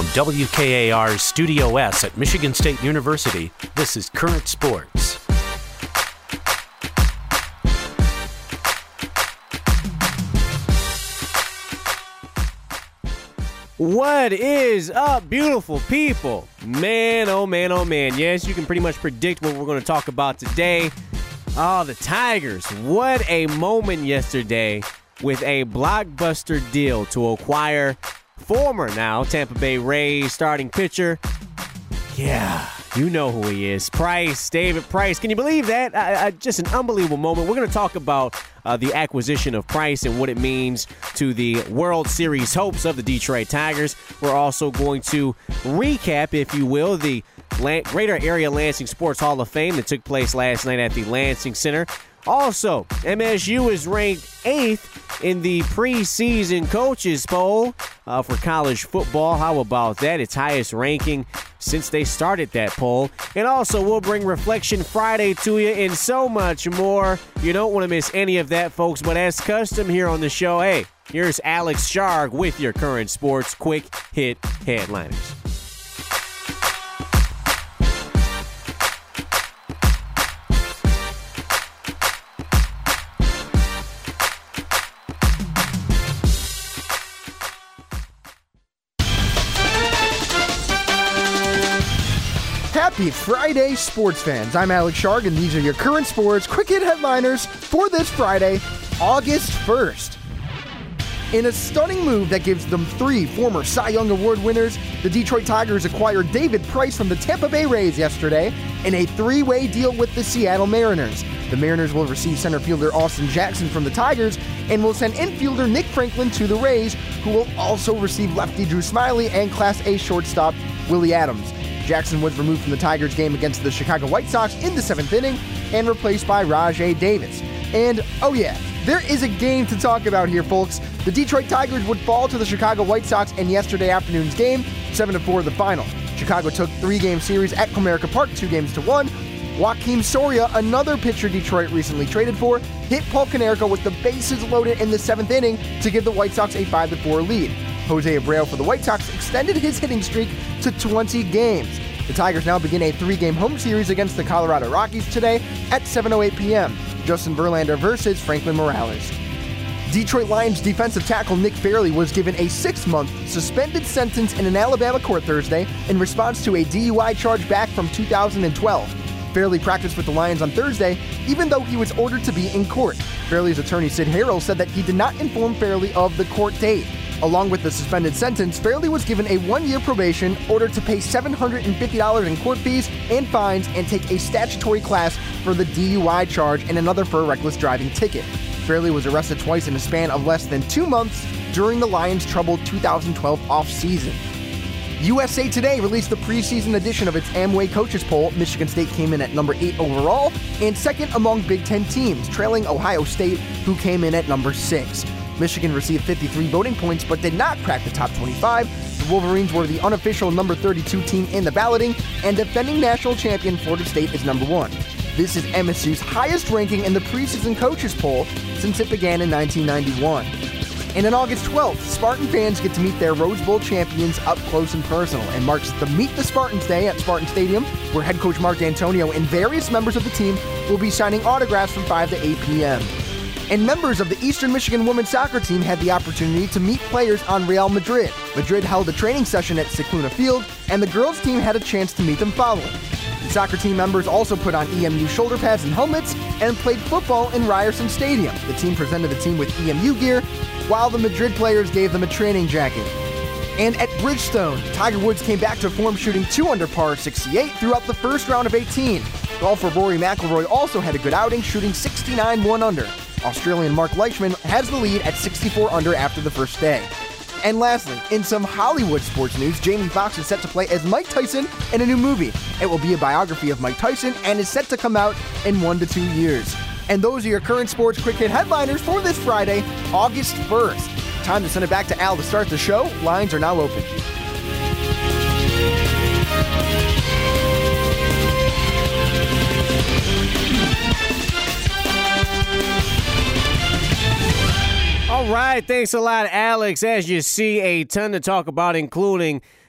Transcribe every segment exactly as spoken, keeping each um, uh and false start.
W K A R's Studio S at Michigan State University, this is Current Sports. What is up, beautiful people? Man, oh man, oh man. Yes, you can pretty much predict what we're going to talk about today. Oh, the Tigers. What a moment yesterday with a blockbuster deal to acquire former now Tampa Bay Rays starting pitcher. Yeah, you know who he is. Price, David Price. Can you believe that? I, I, just an unbelievable moment. We're going to talk about uh, the acquisition of Price and what it means to the World Series hopes of the Detroit Tigers. We're also going to recap, if you will, the La- Greater Area Lansing Sports Hall of Fame that took place last night at the Lansing Center. Also, M S U is ranked eighth in the preseason coaches poll uh, for college football. How about that? Its highest ranking since they started that poll. And also, we'll bring Reflection Friday to you and so much more. You don't want to miss any of that, folks. But as custom here on the show, hey, here's Alex Sharg with your Current Sports Quick Hit Headliners. Happy Friday, sports fans. I'm Alex Sharg, and these are your Current Sports Quick Hit Headliners for this Friday, August first. In a stunning move that gives them three former Cy Young Award winners, the Detroit Tigers acquired David Price from the Tampa Bay Rays yesterday in a three-way deal with the Seattle Mariners. The Mariners will receive center fielder Austin Jackson from the Tigers and will send infielder Nick Franklin to the Rays, who will also receive lefty Drew Smyly and Class A shortstop Willie Adams. Jackson was removed from the Tigers game against the Chicago White Sox in the seventh inning and replaced by Rajai Davis. And, oh yeah, there is a game to talk about here, folks. The Detroit Tigers would fall to the Chicago White Sox in yesterday afternoon's game, seven to four the final. Chicago took three-game series at Comerica Park, two games to one. Joakim Soria, another pitcher Detroit recently traded for, hit Paul Konerko with the bases loaded in the seventh inning to give the White Sox a five to four lead. Jose Abreu for the White Sox extended his hitting streak to twenty games. The Tigers now begin a three-game home series against the Colorado Rockies today at seven oh eight p.m. Justin Verlander versus Franklin Morales. Detroit Lions defensive tackle Nick Fairley was given a six-month suspended sentence in an Alabama court Thursday in response to a D U I charge back from two thousand twelve. Fairley practiced with the Lions on Thursday, even though he was ordered to be in court. Fairley's attorney Sid Harrell said that he did not inform Fairley of the court date. Along with the suspended sentence, Fairley was given a one-year probation, ordered to pay seven hundred fifty dollars in court fees and fines, and take a statutory class for the D U I charge and another for a reckless driving ticket. Fairley was arrested twice in a span of less than two months during the Lions' troubled two thousand twelve offseason. U S A Today released the preseason edition of its Amway Coaches Poll. Michigan State came in at number eight overall and second among Big Ten teams, trailing Ohio State, who came in at number six. Michigan received fifty-three voting points but did not crack the top twenty-five. The Wolverines were the unofficial number thirty-two team in the balloting, and defending national champion Florida State is number one. This is M S U's highest ranking in the preseason coaches poll since it began in nineteen ninety-one. And on August twelfth, Spartan fans get to meet their Rose Bowl champions up close and personal, and marks the Meet the Spartans Day at Spartan Stadium, where head coach Mark D'Antonio and various members of the team will be signing autographs from five to eight p.m. And members of the Eastern Michigan women's soccer team had the opportunity to meet players on Real Madrid. Madrid held a training session at Cicluna Field, and the girls' team had a chance to meet them following. The soccer team members also put on E M U shoulder pads and helmets and played football in Ryerson Stadium. The team presented the team with E M U gear, while the Madrid players gave them a training jacket. And at Bridgestone, Tiger Woods came back to form, shooting two under par sixty-eight throughout the first round of eighteen. Golfer Rory McIlroy also had a good outing, shooting sixty-nine one under. Australian Mark Leishman has the lead at sixty-four under after the first day. And lastly, in some Hollywood sports news, Jamie Foxx is set to play as Mike Tyson in a new movie. It will be a biography of Mike Tyson and is set to come out in one to two years. And those are your Current Sports Quick Hit Headliners for this Friday, August first. Time to send it back to Al to start the show. Lines are now open. All right, thanks a lot, Alex. As you see, a ton to talk about, including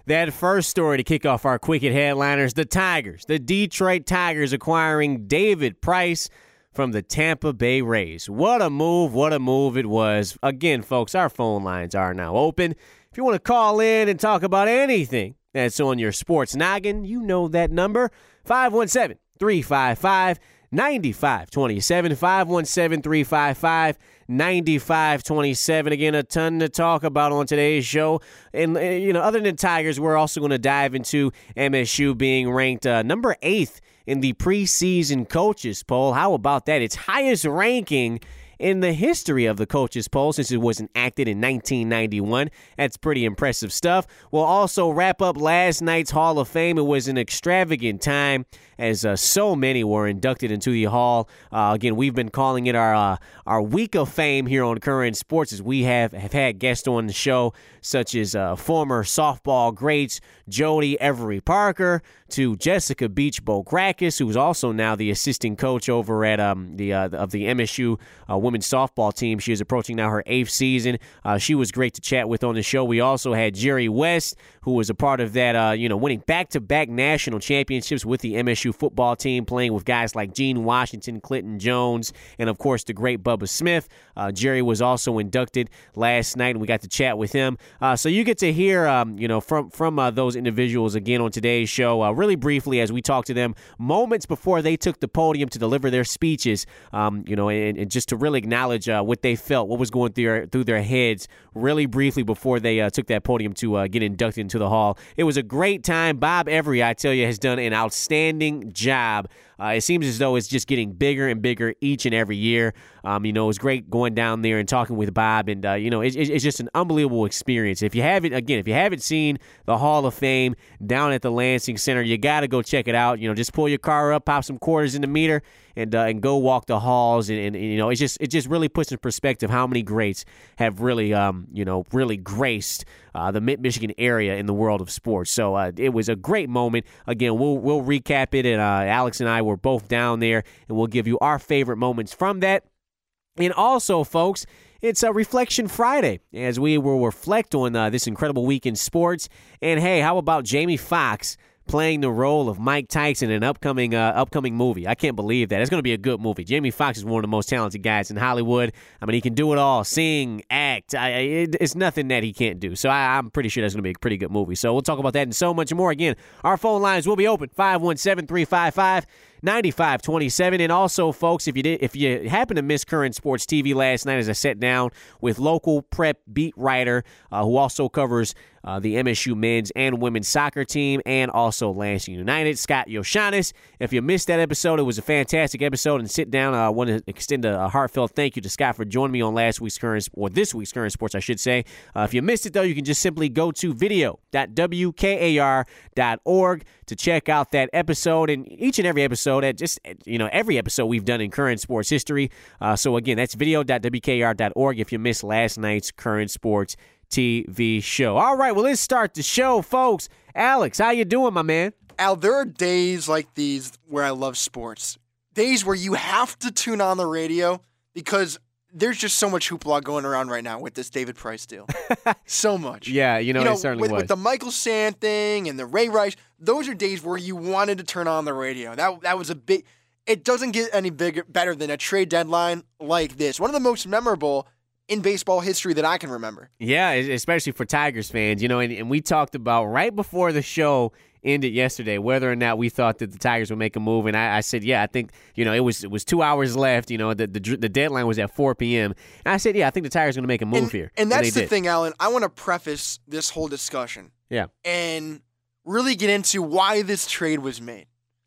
That first story to kick off our Quick Hit headliners, the Tigers, the Detroit Tigers acquiring David Price from the Tampa Bay Rays. What a move, what a move it was. Again, folks, our phone lines are now open. If you want to call in and talk about anything that's on your sports noggin, you know that number, five one seven, three five five, nine five two seven, five one seven, three five five, nine five two seven. Again, a ton to talk about on today's show. And, uh, you know, other than Tigers, we're also going to dive into M S U being ranked uh, number eighth in the preseason coaches poll. How about that? Its highest ranking in the history of the coaches poll since it was enacted in nineteen ninety-one. That's pretty impressive stuff. We'll also wrap up last night's Hall of Fame. It was an extravagant time as uh, so many were inducted into the Hall. Uh, again, we've been calling it our uh, our Week of Fame here on Current Sports, as we have, have had guests on the show such as uh, former softball greats Jody Every Parker to Jessica Beach Bograkis, who's also now the assistant coach over at um, the uh, of the M S U uh, women's softball team. She is approaching now her eighth season. Uh, she was great to chat with on the show. We also had Jerry West, who was a part of that, uh, you know, winning back-to-back national championships with the M S U football team, playing with guys like Gene Washington, Clinton Jones, and, of course, the great Bubba Smith. Uh, Jerry was also inducted last night, and we got to chat with him. Uh, so you get to hear, um, you know, from, from uh, those individuals again on today's show, uh, really briefly as we talk to them moments before they took the podium to deliver their speeches, um, you know, and, and just to really acknowledge uh, what they felt, what was going through their, through their heads really briefly before they uh, took that podium to uh, get inducted into the Hall. It was a great time. Bob Every, I tell you, has done an outstanding job. Uh, it seems as though it's just getting bigger and bigger each and every year. Um, you know, it was great going down there and talking with Bob, and uh, you know, it, it, it's just an unbelievable experience. If you haven't, again, if you haven't seen the Hall of Fame down at the Lansing Center, you got to go check it out. You know, just pull your car up, pop some quarters in the meter, and uh, and go walk the halls, and, and, and you know, it just it just really puts in perspective how many greats have really, um, you know, really graced uh, the Mid-Michigan area in the world of sports. So uh, it was a great moment. Again, we'll we'll recap it, and uh, Alex and I were both down there, and we'll give you our favorite moments from that. And also, folks, it's a Reflection Friday as we will reflect on uh, this incredible week in sports. And hey, how about Jamie Foxx playing the role of Mike Tyson in an upcoming uh, upcoming movie? I can't believe that. It's going to be a good movie. Jamie Foxx is one of the most talented guys in Hollywood. I mean, he can do it all. Sing, act. I, it, it's nothing that he can't do. So I, I'm pretty sure that's going to be a pretty good movie. So we'll talk about that and so much more. Again, our phone lines will be open, five one seven, three five five, nine five two seven. And also, folks, if you did, if you happen to miss Current Sports T V last night, as I sat down with local prep beat writer uh, who also covers uh, the M S U men's and women's soccer team, and also Lansing United, Scott Yoshanis. If you missed that episode, it was a fantastic episode. And sit down, I uh, want to extend a, a heartfelt thank you to Scott for joining me on last week's Current, or this week's Current Sports, I should say. Uh, if you missed it, though, you can just simply go to video dot w k a r dot org to check out that episode, and each and every episode, at just you know every episode we've done in Current Sports history. Uh, so again, that's video dot w k a r dot org if you missed last night's Current Sports T V show. All right, well, let's start the show, folks. Alex, how you doing, my man? Al, there are days like these where I love sports. Days where you have to tune on the radio because there's just so much hoopla going around right now with this David Price deal. So much. Yeah, you know, you know it certainly with, was. With the Michael Sand thing and the Ray Rice, those are days where you wanted to turn on the radio. That that was a big. It doesn't get any bigger, better than a trade deadline like this. One of the most memorable in baseball history that I can remember. Yeah, especially for Tigers fans, you know, and, and we talked about right before the show ended yesterday whether or not we thought that the Tigers would make a move, and I, I said, yeah, I think, you know, it was it was two hours left, you know, the the, the deadline was at four p.m., and I said, yeah, I think the Tigers are going to make a move and, here. And that's and the did. thing, Alan, I want to preface this whole discussion. Yeah. And really get into why this trade was made.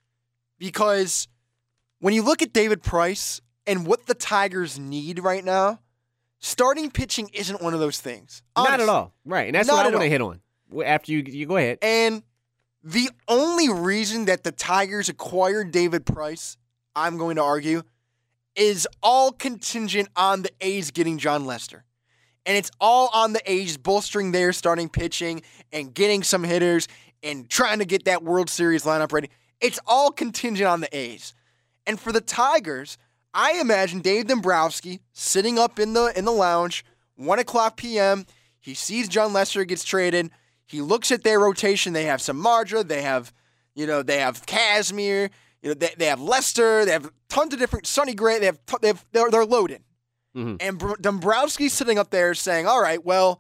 Because when you look at David Price and what the Tigers need right now, starting pitching isn't one of those things. Honestly. Not at all. Right. And that's Not what I at want to all. hit on. After you, you go ahead. And the only reason that the Tigers acquired David Price, I'm going to argue, is all contingent on the A's getting John Lester. And it's all on the A's bolstering their starting pitching and getting some hitters and trying to get that World Series lineup ready. It's all contingent on the A's. And for the Tigers, I imagine Dave Dombrowski sitting up in the in the lounge, one o'clock p.m., he sees John Lester gets traded. He looks at their rotation. They have Samardzija. They have, you know, they have Kazmir. You know, they, they have Lester. They have tons of different Sonny Gray. They have, they have they're, they're loaded. Mm-hmm. And Dombrowski's sitting up there saying, all right, well,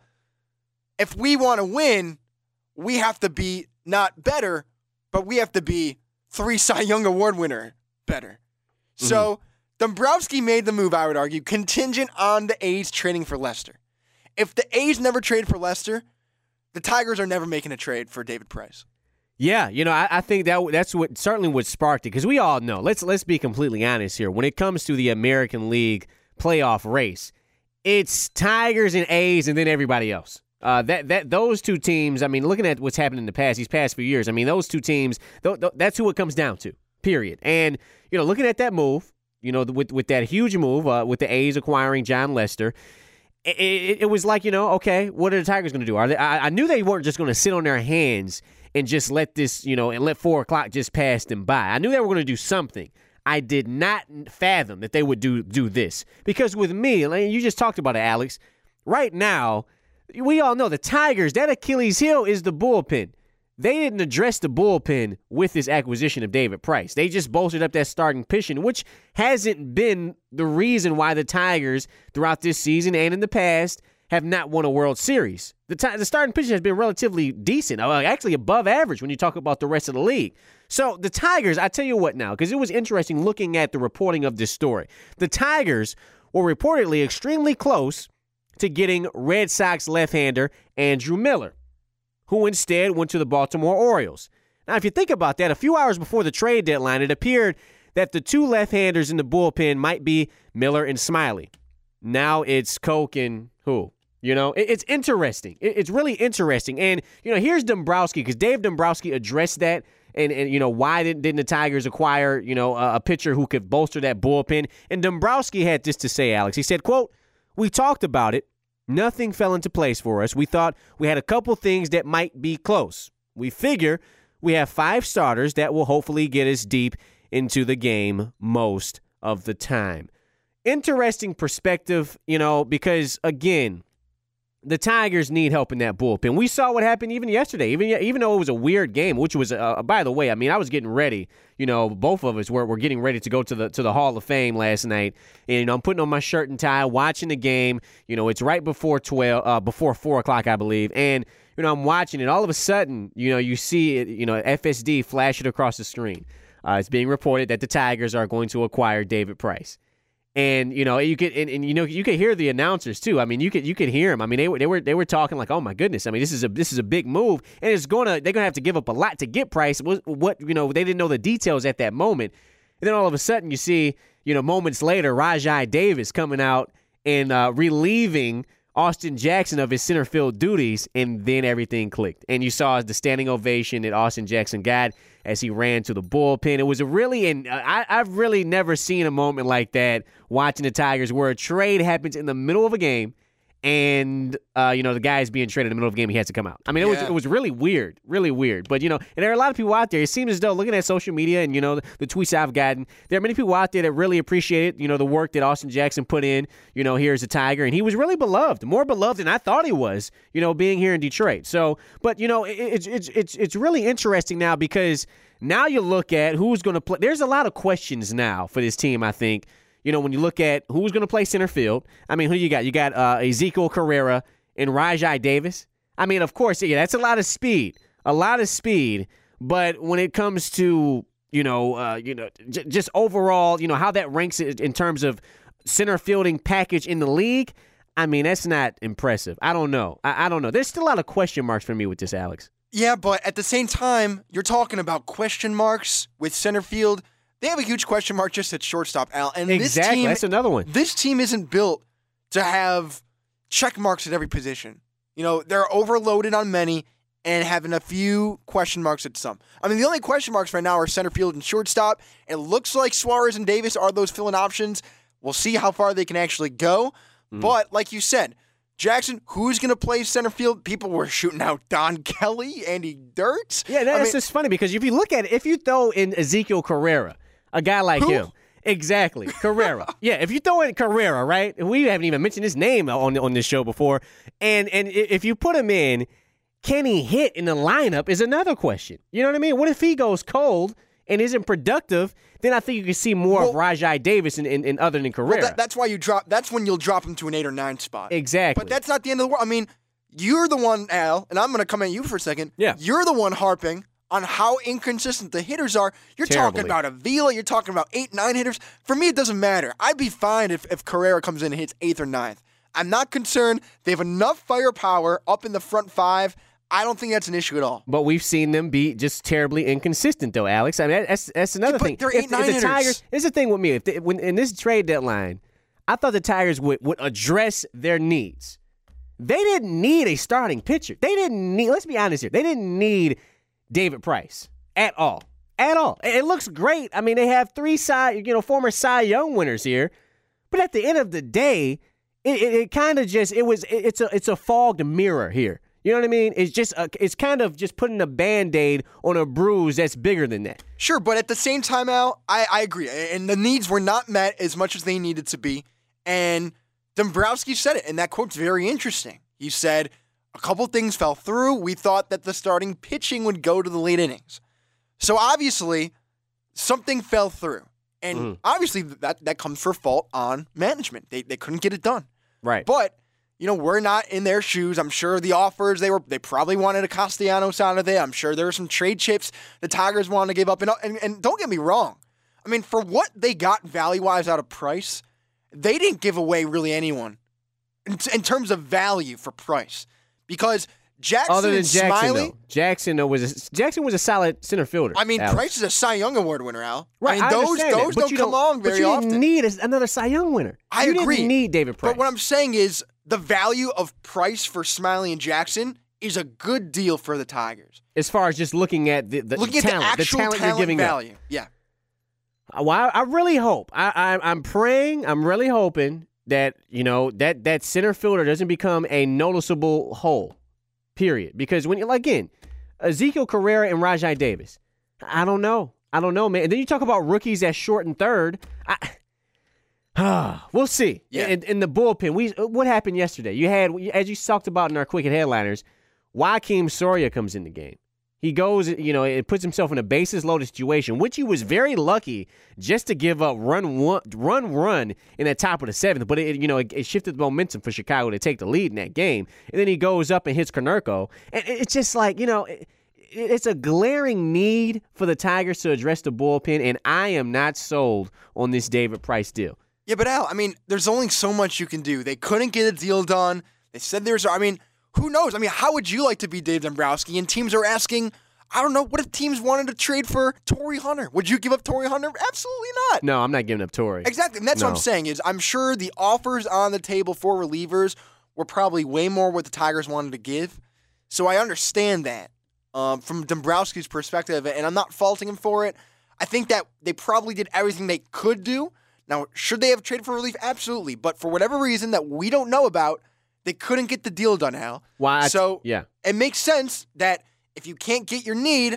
if we want to win, we have to be not better, but we have to be three Cy Young Award winner better. Mm-hmm. So Dombrowski made the move, I would argue, contingent on the A's trading for Lester. If the A's never trade for Lester, the Tigers are never making a trade for David Price. Yeah, you know, I, I think that that's what certainly what sparked it, because we all know. Let's let's be completely honest here. When it comes to the American League playoff race, it's Tigers and A's, and then everybody else. Uh, that that those two teams. I mean, looking at what's happened in the past, these past few years. I mean, those two teams. Th- th- that's who it comes down to. Period. And you know, looking at that move, you know, with with that huge move, uh, with the A's acquiring John Lester. It, it, it was like, you know, okay, what are the Tigers going to do? Are they, I, I knew they weren't just going to sit on their hands and just let this, you know, and let four o'clock just pass them by. I knew they were going to do something. I did not fathom that they would do do this. Because with me, like you just talked about it, Alex, right now, we all know the Tigers, that Achilles heel is the bullpen. They didn't address the bullpen with this acquisition of David Price. They just bolstered up that starting pitching, which hasn't been the reason why the Tigers, throughout this season and in the past, have not won a World Series. The, t- the starting pitching has been relatively decent, actually above average when you talk about the rest of the league. So the Tigers, I tell you what now, because it was interesting looking at the reporting of this story. The Tigers were reportedly extremely close to getting Red Sox left-hander Andrew Miller, who instead went to the Baltimore Orioles. Now, if you think about that, a few hours before the trade deadline, it appeared that the two left-handers in the bullpen might be Miller and Smiley. Now it's Koch and who? You know, it, it's interesting. It, it's really interesting. And, you know, here's Dombrowski, because Dave Dombrowski addressed that. And, and you know, why didn't, didn't the Tigers acquire, you know, a, a pitcher who could bolster that bullpen? And Dombrowski had this to say, Alex. He said, quote, "We talked about it. Nothing fell into place for us. We thought we had a couple things that might be close. We figure we have five starters that will hopefully get us deep into the game most of the time." Interesting perspective, you know, because, again, the Tigers need help in that bullpen. We saw what happened even yesterday, even even though it was a weird game, which was, uh, by the way, I mean, I was getting ready. You know, both of us were, were getting ready to go to the to the Hall of Fame last night. And, you know, I'm putting on my shirt and tie, watching the game. You know, it's right before twelve, uh, before four o'clock, I believe. And, you know, I'm watching it. All of a sudden, you know, you see it, you know, F S D flash it across the screen. Uh, it's being reported that the Tigers are going to acquire David Price. And, you know, you could, and, and you know, you could hear the announcers too. I mean, you could, you could hear them. I mean, they were, they were, they were talking like, oh my goodness. I mean, this is a, this is a big move, and it's gonna, they're gonna have to give up a lot to get Price. What, what, you know, they didn't know the details at that moment, and then all of a sudden, you see, you know, moments later, Rajai Davis coming out and uh, relieving Austin Jackson of his center field duties, and then everything clicked. And you saw the standing ovation that Austin Jackson got as he ran to the bullpen. It was a really, and I, I've really never seen a moment like that watching the Tigers where a trade happens in the middle of a game, and uh, you know, the guy is being traded in the middle of the game. He has to come out. I mean, it yeah. was it was really weird, really weird. But you know, and there are a lot of people out there. It seems as though, looking at social media and you know the, the tweets I've gotten, there are many people out there that really appreciate you know the work that Austin Jackson put in. You know, here as a Tiger, and he was really beloved, more beloved than I thought he was. You know, being here in Detroit. So, but you know, it, it's it's it's it's really interesting now, because now you look at who's going to play. There's a lot of questions now for this team, I think. You know, when you look at who's going to play center field, I mean, who you got? You got uh, Ezekiel Carrera and Rajai Davis. I mean, of course, yeah, that's a lot of speed, a lot of speed. But when it comes to, you know, uh, you know, j- just overall, you know, how that ranks in terms of center fielding package in the league, I mean, that's not impressive. I don't know. I, I don't know. There's still a lot of question marks for me with this, Alex. Yeah, but at the same time, you're talking about question marks with center field. They have a huge question mark just at shortstop, Al. And exactly, this team, that's another one. This team isn't built to have check marks at every position. You know, they're overloaded on many and having a few question marks at some. I mean, the only question marks right now are center field and shortstop. It looks like Suarez and Davis are those fill-in options. We'll see how far they can actually go. Mm. But like you said, Jackson, who's going to play center field? People were shooting out Don Kelly, Andy Dirt. Yeah, that's I mean, just funny, because if you look at it, if you throw in Ezekiel Carrera, a guy like Who? him. Exactly. Carrera. Yeah, if you throw in Carrera, right? We haven't even mentioned his name on on this show before. And and if you put him in, Can he hit in the lineup is another question. You know what I mean? What if he goes cold and isn't productive? Then I think you can see more well, of Rajai Davis in, in, in other than Carrera. Well, that, that's why you drop. That's when you'll drop him to an eight or nine spot. Exactly. But that's not the end of the world. I mean, you're the one, Al, and I'm going to come at you for a second. Yeah. You're the one harping on how inconsistent the hitters are. You're Terribly. talking about Avila. You're talking about eight, nine hitters. For me, it doesn't matter. I'd be fine if, if Carrera comes in and hits eighth or ninth. I'm not concerned. They have enough firepower up in the front five. I don't think that's an issue at all. But we've seen them be just terribly inconsistent, though, Alex. I mean, that's that's another yeah, thing. They're eight, if, nine if the hitters. Tigers, here's the thing with me. If they, when in this trade deadline, I thought the Tigers would, would address their needs. They didn't need a starting pitcher. They didn't need. Let's be honest here. They didn't need David Price at all. At all. It looks great. I mean, they have three Cy, you know, former Cy Young winners here, but at the end of the day, it, it, it kind of just it was. It, it's a it's a fogged mirror here. You know what I mean? It's just a, it's kind of just putting a Band-Aid on a bruise that's bigger than that. Sure, but at the same time, Al, I, I agree. And the needs were not met as much as they needed to be. And Dombrowski said it, and that quote's very interesting. He said, a couple things fell through. We thought that the starting pitching would go to the late innings. So obviously, something fell through. And mm. obviously, that, that comes for fault on management. They they couldn't get it done. Right. But you know, we're not in their shoes. I'm sure the offers, they were they probably wanted a Castellanos out of there. I'm sure there were some trade chips the Tigers wanted to give up. And, and, and don't get me wrong. I mean, for what they got value-wise out of Price, they didn't give away really anyone in, in terms of value for Price. Because Jackson Other than and Jackson, Smiley... Though. Jackson, though, was a, Jackson was a solid center fielder. I mean, Alex. Price is a Cy Young Award winner, Al. Right, I mean, I those, understand those that, don't come along very often. But you often. didn't need another Cy Young winner. I you agree. didn't need David Price. But what I'm saying is, the value of Price for Smiley and Jackson is a good deal for the Tigers. As far as just looking at the, the looking talent, at the actual the talent, talent you're giving value. up. Yeah. Well, I, I really hope. I, I, I'm praying. I'm really hoping that you know that that center fielder doesn't become a noticeable hole. Period. Because when you again, Ezekiel Carrera and Rajai Davis, I don't know. I don't know, man. And then you talk about rookies at short and third. I. We'll see. Yeah. In, in the bullpen, we what happened yesterday? You had, as you talked about in our quick hit headliners, Joakim Soria comes in the game. He goes, you know, it puts himself in a bases loaded situation, which he was very lucky just to give up run one, run run in the top of the seventh. But it, you know, it, it shifted the momentum for Chicago to take the lead in that game. And then he goes up and hits Konerko, and it's just like, you know. It, It's a glaring need for the Tigers to address the bullpen, and I am not sold on this David Price deal. Yeah, but Al, I mean, there's only so much you can do. They couldn't get a deal done. They said there's, I mean, who knows? I mean, how would you like to be Dave Dombrowski? And teams are asking, I don't know, what if teams wanted to trade for Torrey Hunter? Would you give up Torrey Hunter? Absolutely not. No, I'm not giving up Torrey. Exactly, and that's no. what I'm saying is I'm sure the offers on the table for relievers were probably way more what the Tigers wanted to give. So I understand that um, from Dombrowski's perspective, and I'm not faulting him for it. I think that they probably did everything they could do. Now, should they have traded for relief? Absolutely. But for whatever reason that we don't know about, they couldn't get the deal done, Al. Why? So yeah. It makes sense that if you can't get your need,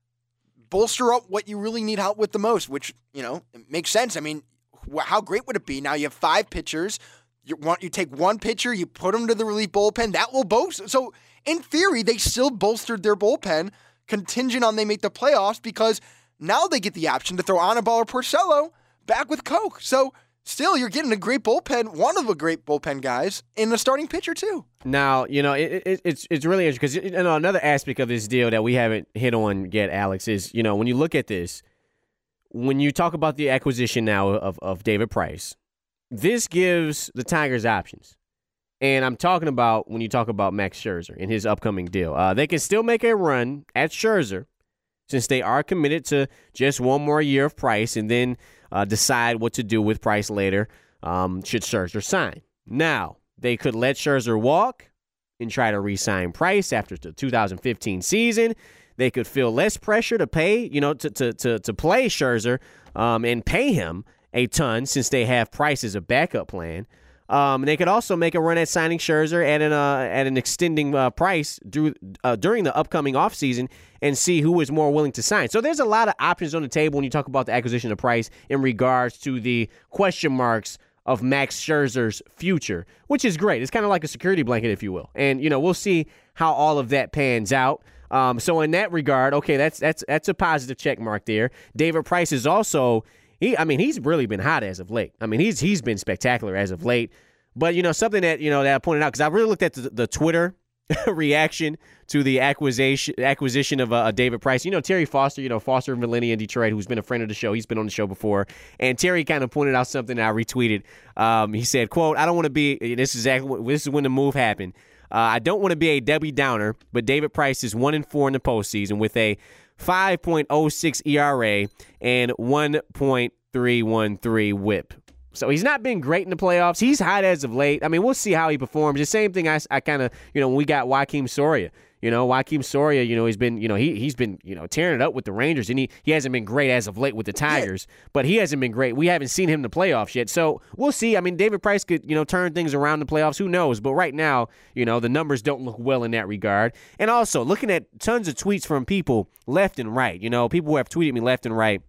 bolster up what you really need help with the most, which, you know, it makes sense. I mean, how great would it be? Now you have five pitchers. You want you take one pitcher, you put them to the relief bullpen. That will bolster. So, in theory, they still bolstered their bullpen contingent on they make the playoffs because now they get the option to throw Anibal or Porcello back with Coke. So, still, you're getting a great bullpen, one of the great bullpen guys, in the starting pitcher, too. Now, you know, it, it, it's it's really interesting because, you know, another aspect of this deal that we haven't hit on yet, Alex, is, you know, when you look at this, when you talk about the acquisition now of, of David Price, this gives the Tigers options. And I'm talking about when you talk about Max Scherzer and his upcoming deal. Uh, they can still make a run at Scherzer since they are committed to just one more year of Price and then uh, decide what to do with Price later um, should Scherzer sign. Now, they could let Scherzer walk and try to re-sign Price after the two thousand fifteen season. They could feel less pressure to pay, you know, to to to, to play Scherzer um, and pay him a ton since they have Price as a backup plan. Um, they could also make a run at signing Scherzer at an uh, at an extending uh, price through, uh, during the upcoming offseason and see who is more willing to sign. So there's a lot of options on the table when you talk about the acquisition of Price in regards to the question marks of Max Scherzer's future, which is great. It's kind of like a security blanket, if you will. And, you know, we'll see how all of that pans out. Um, so in that regard, okay, that's that's that's a positive check mark there. David Price is also, he, I mean, he's really been hot as of late. I mean, he's he's been spectacular as of late. But, you know, something that, you know, that I pointed out, because I really looked at the, the Twitter reaction to the acquisition acquisition of uh, David Price. You know, Terry Foster, you know, Foster and Valenti in Detroit, who's been a friend of the show. He's been on the show before. And Terry kind of pointed out something that I retweeted. Um, he said, quote, I don't want to be, this is exactly, this is when the move happened. Uh, I don't want to be a Debbie Downer, but David Price is one and four in the postseason with a five point oh six E R A and one point three one three whip. So he's not been great in the playoffs. He's hot as of late. I mean, we'll see how he performs. The same thing I, I kind of, you know, when we got Joakim Soria. You know, Joakim Soria, you know, he's been, you know, he, he's been, you know, tearing it up with the Rangers, and he, he hasn't been great as of late with the Tigers, yeah. but he hasn't been great. We haven't seen him in the playoffs yet. So we'll see. I mean, David Price could, you know, turn things around in the playoffs. Who knows? But right now, you know, the numbers don't look well in that regard. And also, looking at tons of tweets from people left and right, you know, people who have tweeted me left and right.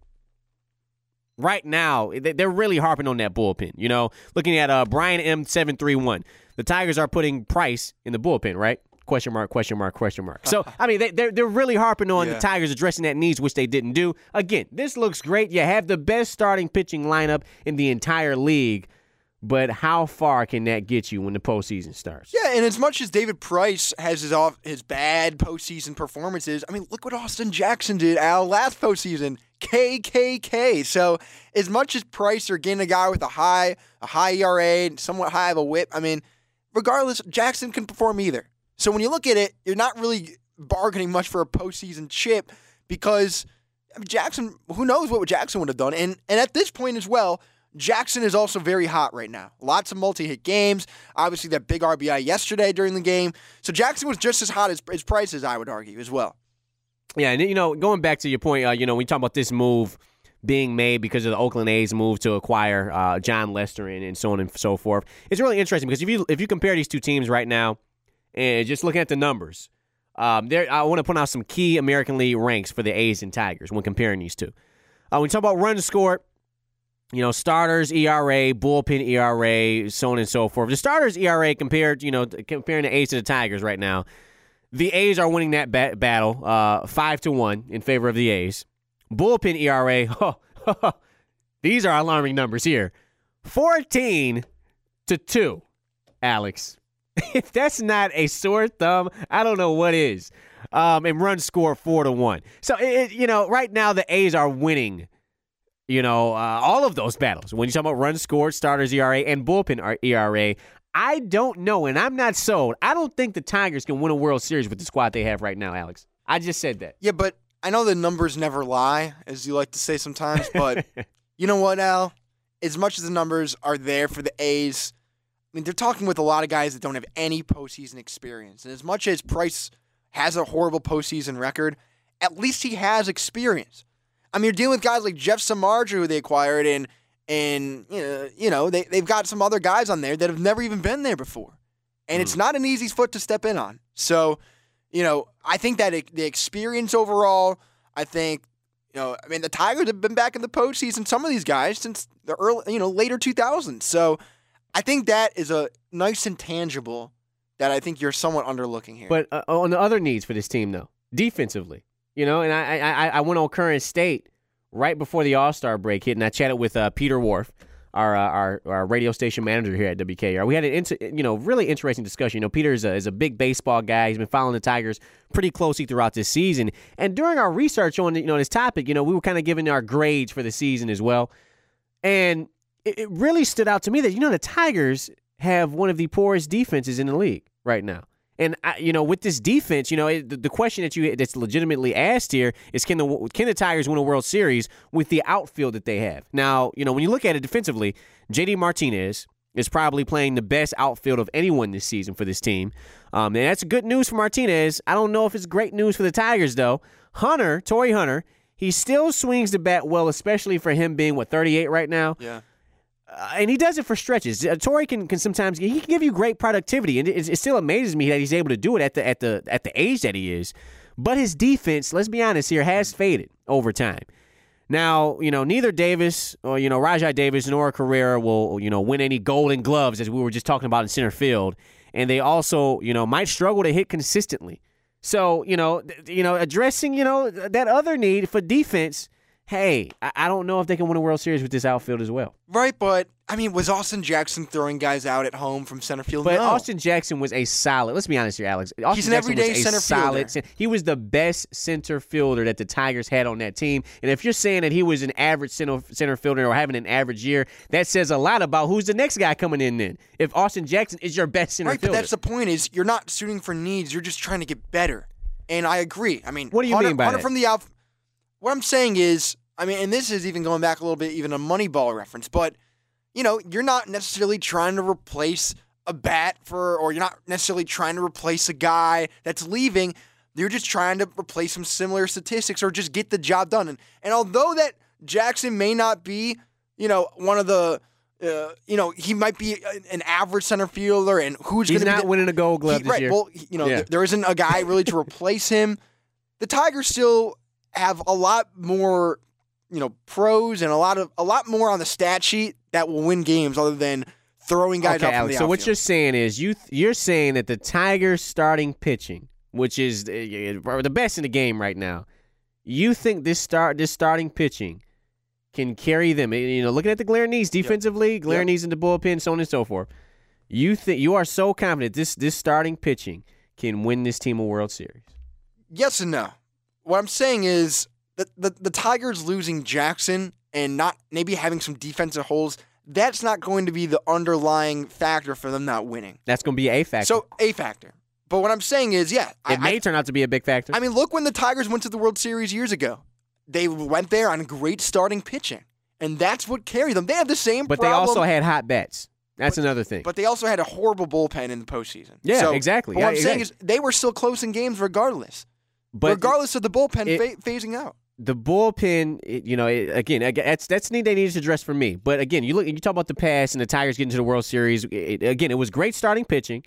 Right now, they're really harping on that bullpen. You know, looking at uh, Brian M seven three one, the Tigers are putting Price in the bullpen, right? Question mark, question mark, question mark. So, I mean, they, they're, they're really harping on yeah. the Tigers addressing that needs, which they didn't do. Again, this looks great. You have the best starting pitching lineup in the entire league. But how far can that get you when the postseason starts? Yeah, and as much as David Price has his off his bad postseason performances, I mean, look what Austin Jackson did, Al, last postseason. K K K. So as much as Price are getting a guy with a high, a high E R A, and somewhat high of a whip, I mean, regardless, Jackson can perform either. So when you look at it, you're not really bargaining much for a postseason chip because I mean, Jackson, who knows what Jackson would have done. And and at this point as well, Jackson is also very hot right now. Lots of multi-hit games. Obviously, that big R B I yesterday during the game. So Jackson was just as hot as, as Price is, I would argue, as well. Yeah, and, you know, going back to your point, uh, you know, we talk about this move being made because of the Oakland A's move to acquire uh, John Lester and, and so on and so forth. It's really interesting because if you if you compare these two teams right now and just looking at the numbers, um, there I want to point out some key American League ranks for the A's and Tigers when comparing these two. Uh, when we talk about runs scored, you know, starters E R A, bullpen E R A, so on and so forth. The starters E R A compared, you know, comparing the A's to the Tigers right now, the A's are winning that bat- battle uh, five to one in favor of the A's. Bullpen E R A, oh, these are alarming numbers here. fourteen to two, Alex. If that's not a sore thumb, I don't know what is. Um, and run score four to one. So, it, you know, right now the A's are winning, you know, uh, all of those battles. When you talk about run scored, starters E R A, and bullpen E R A, I don't know, and I'm not sold. I don't think the Tigers can win a World Series with the squad they have right now, Alex. I just said that. Yeah, but I know the numbers never lie, as you like to say sometimes, but you know what, Al? As much as the numbers are there for the A's, I mean, they're talking with a lot of guys that don't have any postseason experience. And as much as Price has a horrible postseason record, at least he has experience. I mean, you're dealing with guys like Jeff Samardzija, who they acquired, and and you know, you know they, they've got some other guys on there that have never even been there before. And mm. it's not an easy foot to step in on. So, you know, I think that it, the experience overall, I think, you know, I mean, the Tigers have been back in the postseason, some of these guys, since the early, you know, later two thousands. So I think that is a nice intangible that I think you're somewhat underlooking here. But uh, on the other needs for this team, though, defensively, you know, and I I, I went on Current State right before the All-Star break hit, and I chatted with uh, Peter Wharf, our, uh, our our radio station manager here at W K R. We had an inter- you know really interesting discussion. You know, Peter is a, is a big baseball guy. He's been following the Tigers pretty closely throughout this season. And during our research on you know this topic, you know, we were kind of giving our grades for the season as well. And it, it really stood out to me that you know the Tigers have one of the poorest defenses in the league right now. And, I, you know, with this defense, you know, it, the, the question that you that's legitimately asked here is can the can the Tigers win a World Series with the outfield that they have? Now, you know, when you look at it defensively, J D Martinez is probably playing the best outfield of anyone this season for this team. Um, and that's good news for Martinez. I don't know if it's great news for the Tigers, though. Hunter, Torrey Hunter, he still swings the bat well, especially for him being, what, thirty-eight right now? Yeah. Uh, and he does it for stretches. Uh, Torrey can, can sometimes he can give you great productivity, and it, it still amazes me that he's able to do it at the at the at the age that he is. But his defense, let's be honest here, has faded over time. Now, you know, neither Davis or, you know, Rajai Davis nor Carrera will, you know, win any golden gloves, as we were just talking about in center field. And they also, you know, might struggle to hit consistently. So, you know, th- you know, addressing, you know, that other need for defense, hey, I, I don't know if they can win a World Series with this outfield as well. Right, but, I mean, was Austin Jackson throwing guys out at home from center field? But no. Austin Jackson was a solid, let's be honest here, Alex. Austin He's an Jackson everyday was a center solid, fielder. He was the best center fielder that the Tigers had on that team. And if you're saying that he was an average center, center fielder or having an average year, that says a lot about who's the next guy coming in then. If Austin Jackson is your best center right, fielder. But that's the point is you're not shooting for needs. You're just trying to get better. And I agree. I mean, what do you Hunter, mean by Hunter that? From the out, what I'm saying is, I mean, and this is even going back a little bit, even a Moneyball reference, but, you know, you're not necessarily trying to replace a bat for, or you're not necessarily trying to replace a guy that's leaving. You're just trying to replace some similar statistics or just get the job done. And, and although that Jackson may not be, you know, one of the, uh, you know, he might be an average center fielder, and who's going He's to be not the, winning a Gold Glove he, this right, year. Well, you know, Yeah. th- there isn't a guy really to replace him. The Tigers still have a lot more, you know, pros and a lot of a lot more on the stat sheet that will win games other than throwing guys okay, out from Alex, the so outfield. what you're saying is you th- you're saying that the Tigers starting pitching, which is uh, the best in the game right now, you think this start this starting pitching can carry them? You know, looking at the glaring needs defensively, glaring needs in the bullpen, so on and so forth. You think you are so confident this this starting pitching can win this team a World Series? Yes and no. What I'm saying is that the, the Tigers losing Jackson and not maybe having some defensive holes, that's not going to be the underlying factor for them not winning. That's going to be a factor. So, a factor. But what I'm saying is, yeah. it I, may I, turn out to be a big factor. I mean, look when the Tigers went to the World Series years ago. They went there on great starting pitching, and that's what carried them. They have the same but problem. they also had hot bats. That's But- another thing. But they also had a horrible bullpen in the postseason. Yeah, So, exactly. What Yeah, I'm saying exactly. is they were still close in games regardless. But regardless of the bullpen it- fa- phasing out. the bullpen, it, you know, it, again, I- that's that's the need they needed to address for me. But again, you look, you talk about the past and the Tigers getting to the World Series. It, again, it was great starting pitching,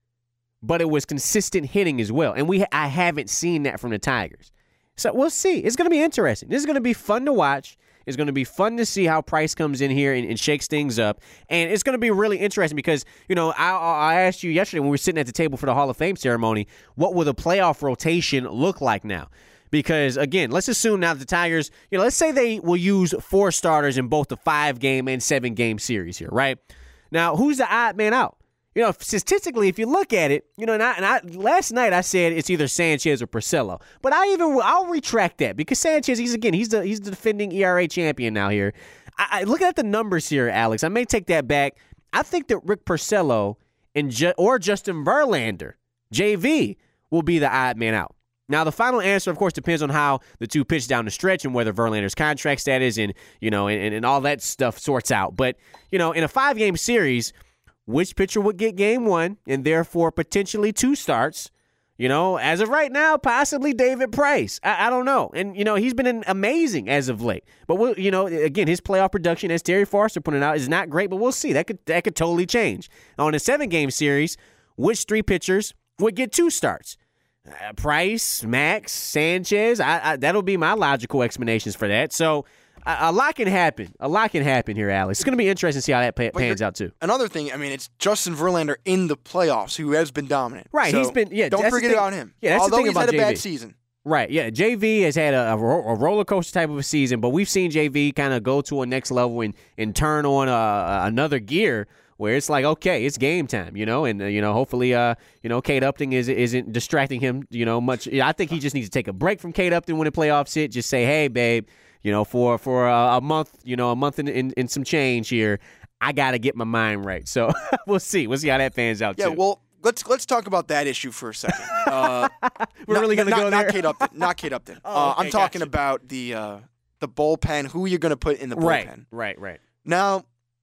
but it was consistent hitting as well, and we I haven't seen that from the Tigers. So we'll see. It's going to be interesting. This is going to be fun to watch. It's going to be fun to see how Price comes in here and, and shakes things up. And it's going to be really interesting because, you know, I, I asked you yesterday when we were sitting at the table for the Hall of Fame ceremony, what will the playoff rotation look like now? Because, again, let's assume now that the Tigers, you know, let's say they will use four starters in both the five-game and seven-game series here, right? Now, who's the odd man out? You know, statistically, if you look at it, you know, and I, and I last night I said it's either Sanchez or Porcello, but I even I'll retract that because Sanchez, he's again, he's the he's the defending E R A champion now here. I, I look at the numbers here, Alex. I may take that back. I think that Rick Porcello and Ju- or Justin Verlander, J V, will be the odd man out. Now, the final answer, of course, depends on how the two pitch down the stretch and whether Verlander's contract status and you know and, and all that stuff sorts out. But you know, in a five-game series, which pitcher would get game one and therefore potentially two starts? You know, as of right now, possibly David Price. I, I don't know. And, you know, he's been an amazing as of late. But, we'll, you know, again, his playoff production, as Terry Forster pointed out, is not great, but we'll see. That could that could totally change. On a seven-game series, which three pitchers would get two starts? Uh, Price, Max, Sanchez. I, I, that'll be my logical explanations for that. So, a lot can happen. A lot can happen here, Alex. It's going to be interesting to see how that pa- pans out, too. Another thing, I mean, it's Justin Verlander in the playoffs who has been dominant. Right, So he's been, yeah. Don't that's the forget thing- about him. Yeah, that's Although the thing he's about had a J V. bad season. Right, yeah. J V has had a, a, ro- a roller coaster type of a season, but we've seen J V kind of go to a next level and, and turn on uh, another gear where it's like, okay, it's game time, you know, and, uh, you know, hopefully, uh, you know, Kate Upton is, isn't distracting him, you know, much. I think he just needs to take a break from Kate Upton when the playoffs hit. Just say, hey, babe, you know, for, for a, a month, you know, a month in, in, in some change here, I got to get my mind right. So we'll see. We'll see how that pans out, Yeah, too. well, let's let's talk about that issue for a second. Uh, We're not- really going to not- go not there? Kate Upton. Not Kate Upton. Oh, uh, okay, I'm talking gotcha. about the uh, the bullpen. Who you're going to put in the bullpen? Right, right, right. Now,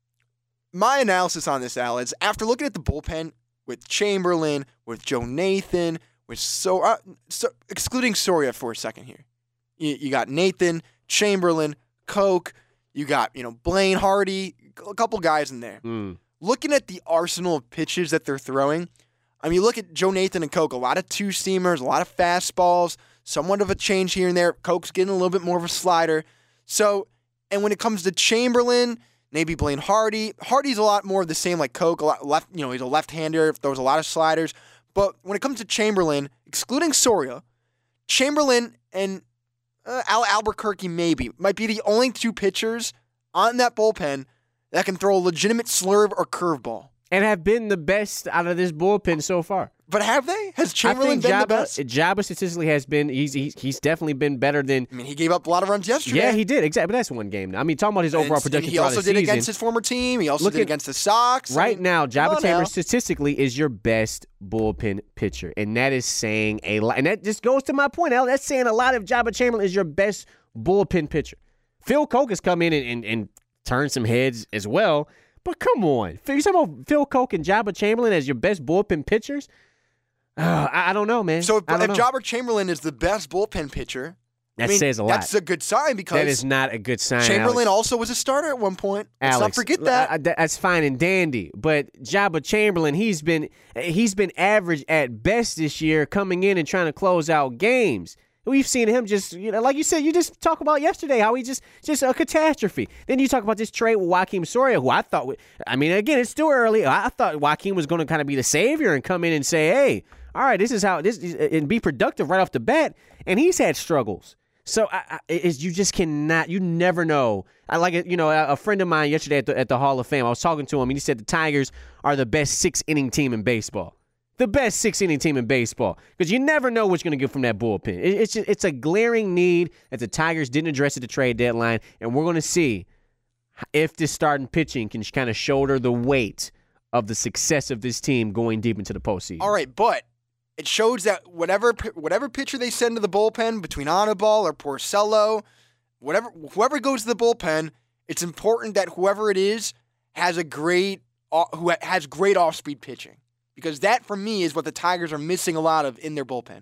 my analysis on this, Al, is after looking at the bullpen with Chamberlain, with Joe Nathan, with so, uh, so excluding Soria for a second here, you, you got Nathan, Chamberlain, Koch, you got you know Blaine Hardy, a couple guys in there. Mm. Looking at the arsenal of pitches that they're throwing, I mean, you look at Joe Nathan and Koch, a lot of two-seamers, a lot of fastballs, somewhat of a change here and there. Koch's getting a little bit more of a slider. So, and when it comes to Chamberlain, maybe Blaine Hardy. Hardy's a lot more of the same like Coke, a lot left, you know, he's a left-hander, throws a lot of sliders. But when it comes to Chamberlain, excluding Soria, Chamberlain and uh, Al Albuquerque maybe might be the only two pitchers on that bullpen that can throw a legitimate slurve or curveball. And have been the best out of this bullpen so far. But have they? Has Chamberlain I think been Jabba, the best? Jabba statistically has been, he's, he's he's definitely been better than. I mean, he gave up a lot of runs yesterday. Yeah, he did. Exactly. But that's one game. I mean, talking about his overall and, production and he throughout also the did season. against his former team. He also Look did at, against the Sox. Right I mean, now, Jabba now. Taylor statistically is your best bullpen pitcher. And that is saying a lot. And that just goes to my point, Al. That's saying a lot of Jabba Chamberlain is your best bullpen pitcher. Phil Koch has come in and, and, and turned some heads as well. But come on. You're talking about Phil Koch and Jabba Chamberlain as your best bullpen pitchers? Uh, I, I don't know, man. So if, I if don't know. Jabba Chamberlain is the best bullpen pitcher, that I mean, says a lot. That's a good sign because that is not a good sign. Chamberlain Alex. also was a starter at one point. Let's Alex, not forget that. I, I, that's fine and dandy, but Jabba Chamberlain, he's been he's been average at best this year, coming in and trying to close out games. We've seen him just, you know, like you said, you just talk about yesterday how he just just a catastrophe. Then you talk about this trade with Joakim Soria, who I thought, I mean, again, it's still early. I thought Joakim was going to kind of be the savior and come in and say, hey, all right, this is how this and be productive right off the bat. And he's had struggles. So I, I, it's, you just cannot, you never know. I like it, you know, a, a friend of mine yesterday at the, at the Hall of Fame, I was talking to him, and he said the Tigers are the best six-inning team in baseball. The best six-inning team in baseball. Because you never know what you're going to get from that bullpen. It, it's just, it's a glaring need that the Tigers didn't address at the trade deadline, and we're going to see if this starting pitching can kind of shoulder the weight of the success of this team going deep into the postseason. All right, but it shows that whatever whatever pitcher they send to the bullpen, between Anibal or Porcello, whatever whoever goes to the bullpen, it's important that whoever it is has a great who has great off-speed pitching, because that for me is what the Tigers are missing a lot of in their bullpen.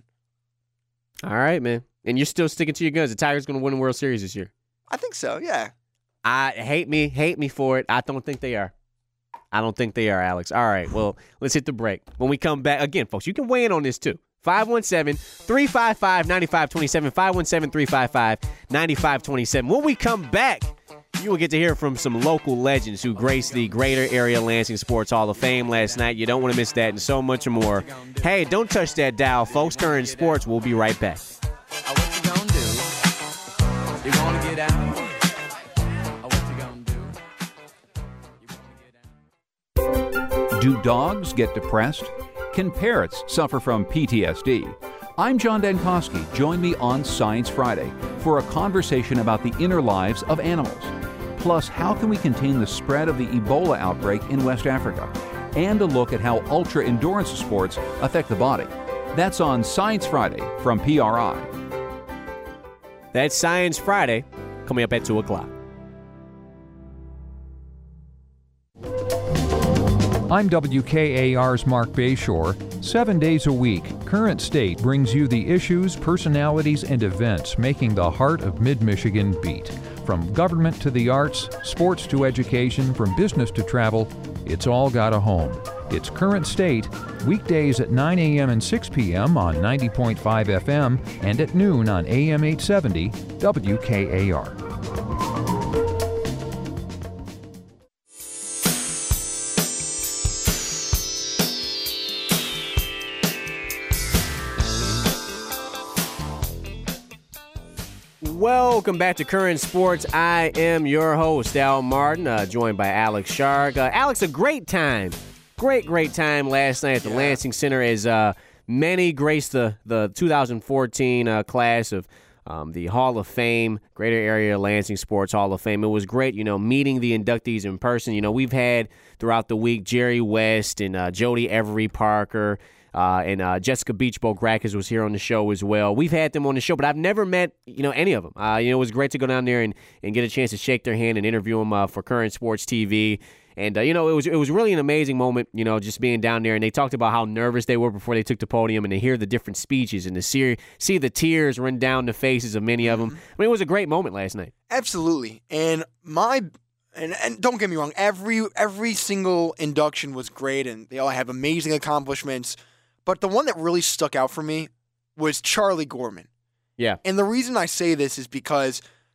All right, man, and you're still sticking to your guns. The Tigers going to win the World Series this year. I think so. Yeah. I hate me, hate me for it. I don't think they are. I don't think they are, Alex. All right, well, let's hit the break. When we come back, again, folks, you can weigh in on this too. five one seven, three five five, nine five two seven, five one seven, three five five, nine five two seven. When we come back, you will get to hear from some local legends who graced the Greater Area Lansing Sports Hall of Fame last night. You don't want to miss that and so much more. Hey, don't touch that dial, folks. Current Sports, we'll be right back. What you gonna do? You gonna get out? Do dogs get depressed? Can parrots suffer from P T S D? I'm John Dankosky. Join me on Science Friday for a conversation about the inner lives of animals. Plus, how can we contain the spread of the Ebola outbreak in West Africa? And a look at how ultra-endurance sports affect the body. That's on Science Friday from P R I. That's Science Friday, coming up at two o'clock. I'm W K A R's Mark Bayshore. Seven days a week, Current State brings you the issues, personalities, and events making the heart of Mid-Michigan beat. From government to the arts, sports to education, from business to travel, it's all got a home. It's Current State, weekdays at nine a.m. and six p.m. on ninety point five F M and at noon on A M eight seventy W K A R. Welcome back to Current Sports. I am your host, Al Martin, uh, joined by Alex Sharg. Uh, Alex, a great time, great, great time last night at the yeah. Lansing Center as uh, many graced the, the two thousand fourteen uh, class of um, the Hall of Fame, Greater Area Lansing Sports Hall of Fame. It was great, you know, meeting the inductees in person. You know, we've had throughout the week Jerry West and uh, Jody Every Parker, Uh, and uh, Jessica Beachbowl Grackus was here on the show as well. We've had them on the show, but I've never met, you know, any of them. Uh, you know, it was great to go down there and, and get a chance to shake their hand and interview them uh, for Current Sports T V. And, uh, you know, it was it was really an amazing moment, you know, just being down there. And they talked about how nervous they were before they took the podium and to hear the different speeches and to see, see the tears run down the faces of many of them. I mean, it was a great moment last night. Absolutely. And my... And and don't get me wrong, every every single induction was great, and they all have amazing accomplishments. But the one that really stuck out for me was Charlie Gorman. Yeah. And the reason I say this is because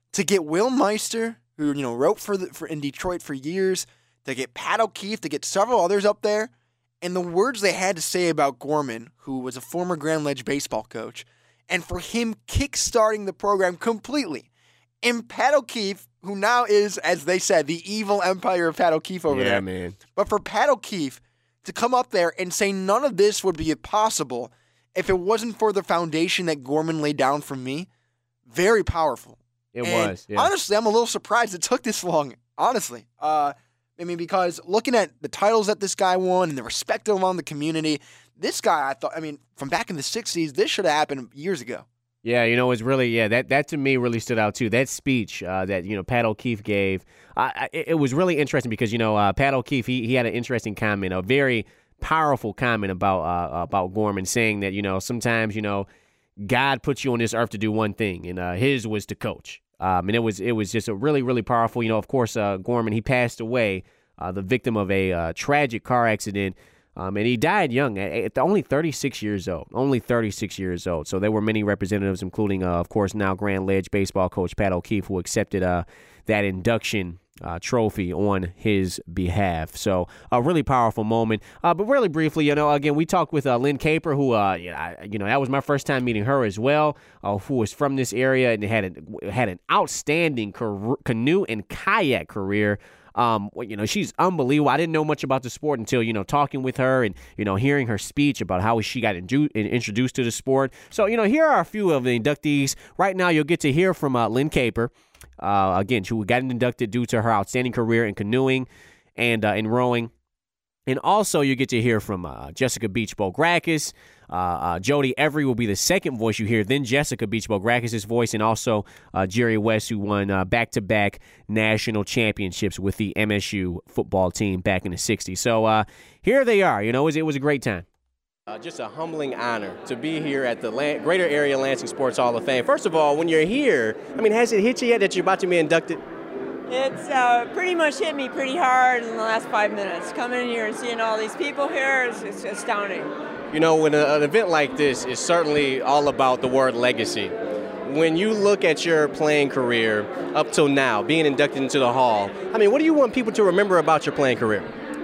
to get Will Meister, who you know wrote for, the, for in Detroit for years, to get Pat O'Keefe, to get several others up there, and the words they had to say about Gorman, who was a former Grand Ledge baseball coach, and for him kick-starting the program completely. And Pat O'Keefe, who now is, as they said, the evil empire of Pat O'Keefe over yeah, there. man. But for Pat O'Keefe to come up there and say none of this would be possible if it wasn't for the foundation that Gorman laid down for me, very powerful. It and was, yeah. Honestly, I'm a little surprised it took this long, honestly. Uh, I mean, because looking at the titles that this guy won and the respect among the community, this guy, I thought, I mean, from back in the sixties, this should have happened years ago. Yeah, you know, it's really, yeah, that, that to me really stood out, too. That speech uh, that, you know, Pat O'Keefe gave, uh, it, it was really interesting because, you know, uh, Pat O'Keefe, he, he had an interesting comment, a very powerful comment about uh, about Gorman, saying that, you know, sometimes, you know, God puts you on this earth to do one thing, and uh, his was to coach. Um, and it was it was just a really, really powerful, you know, of course, uh, Gorman, he passed away, uh, the victim of a uh, tragic car accident. Um, and he died young, at, at only thirty-six years old, only thirty-six years old. So there were many representatives, including, uh, of course, now Grand Ledge baseball coach Pat O'Keefe, who accepted uh, that induction uh, trophy on his behalf. So a really powerful moment. Uh, but really briefly, you know, again, we talked with uh, Lynn Caper, who, uh, you, know, I, you know, that was my first time meeting her as well, uh, who was from this area and had, a, had an outstanding car- canoe and kayak career. Um, you know, she's unbelievable. I didn't know much about the sport until, you know, talking with her and, you know, hearing her speech about how she got indu- introduced to the sport. So, you know, here are a few of the inductees. Right now, you'll get to hear from uh, Lynn Caper. Uh, again, she got inducted due to her outstanding career in canoeing and uh, in rowing. And also, you get to hear from uh, Jessica Beach-Bograkis. Uh, uh, Jody Every will be the second voice you hear, then Jessica Beach-Bograkis' voice, and also uh, Jerry West, who won uh, back-to-back national championships with the M S U football team back in the sixties. So uh, here they are. You know, it was, it was a great time. Uh, just a humbling honor to be here at the Lan- Greater Area Lansing Sports Hall of Fame. First of all, when you're here, I mean, has it hit you yet that you're about to be inducted? It's uh, pretty much hit me pretty hard in the last five minutes. Coming in here and seeing all these people here is it's astounding. You know, when a, an event like this is certainly all about the word legacy. When you look at your playing career up till now, being inducted into the Hall, I mean, what do you want people to remember about your playing career?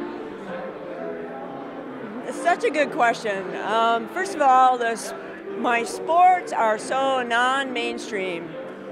It's such a good question. Um, first of all, this, my sports are so non-mainstream.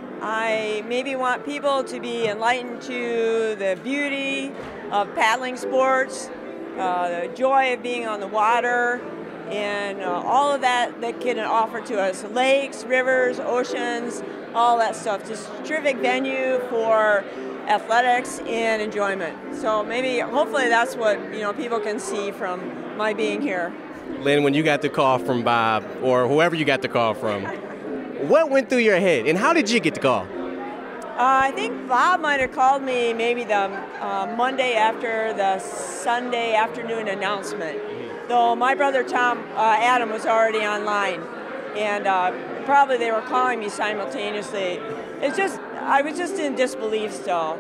I maybe want people to be enlightened to the beauty of paddling sports, uh, the joy of being on the water, and uh, all of that that can offer to us. Lakes, rivers, oceans, all that stuff. Just a terrific venue for athletics and enjoyment. So maybe, hopefully that's what, you know, people can see from my being here. Lynn, when you got the call from Bob, or whoever you got the call from, what went through your head, and how did you get the call? Uh, I think Bob might have called me maybe the uh, Monday after the Sunday afternoon announcement. Though my brother Tom, uh, Adam, was already online, and uh, probably they were calling me simultaneously. It's just, I was just in disbelief still.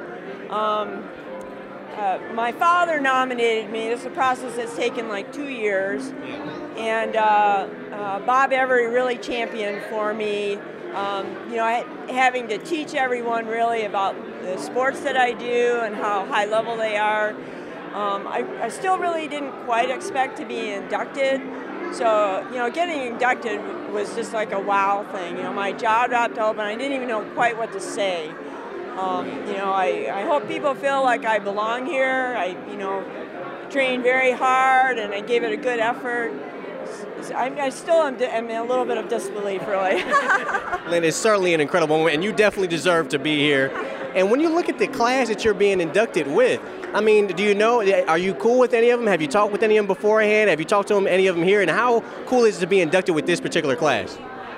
Um, uh, my father nominated me. This is a process that's taken like two years. And uh, uh, Bob Every really championed for me, um, you know, I, having to teach everyone really about the sports that I do and how high level they are. Um, I, I still really didn't quite expect to be inducted. So, you know, getting inducted was just like a wow thing. You know, my jaw dropped open. I didn't even know quite what to say. Um, you know, I, I hope people feel like I belong here. I, you know, trained very hard and I gave it a good effort. I, I still am, am in a little bit of disbelief, really. Lynn, it's certainly an incredible moment, and you definitely deserve to be here. And when you look at the class that you're being inducted with, I mean, do you know, are you cool with any of them? Have you talked with any of them beforehand? Have you talked to them, any of them here? And how cool is it to be inducted with this particular class?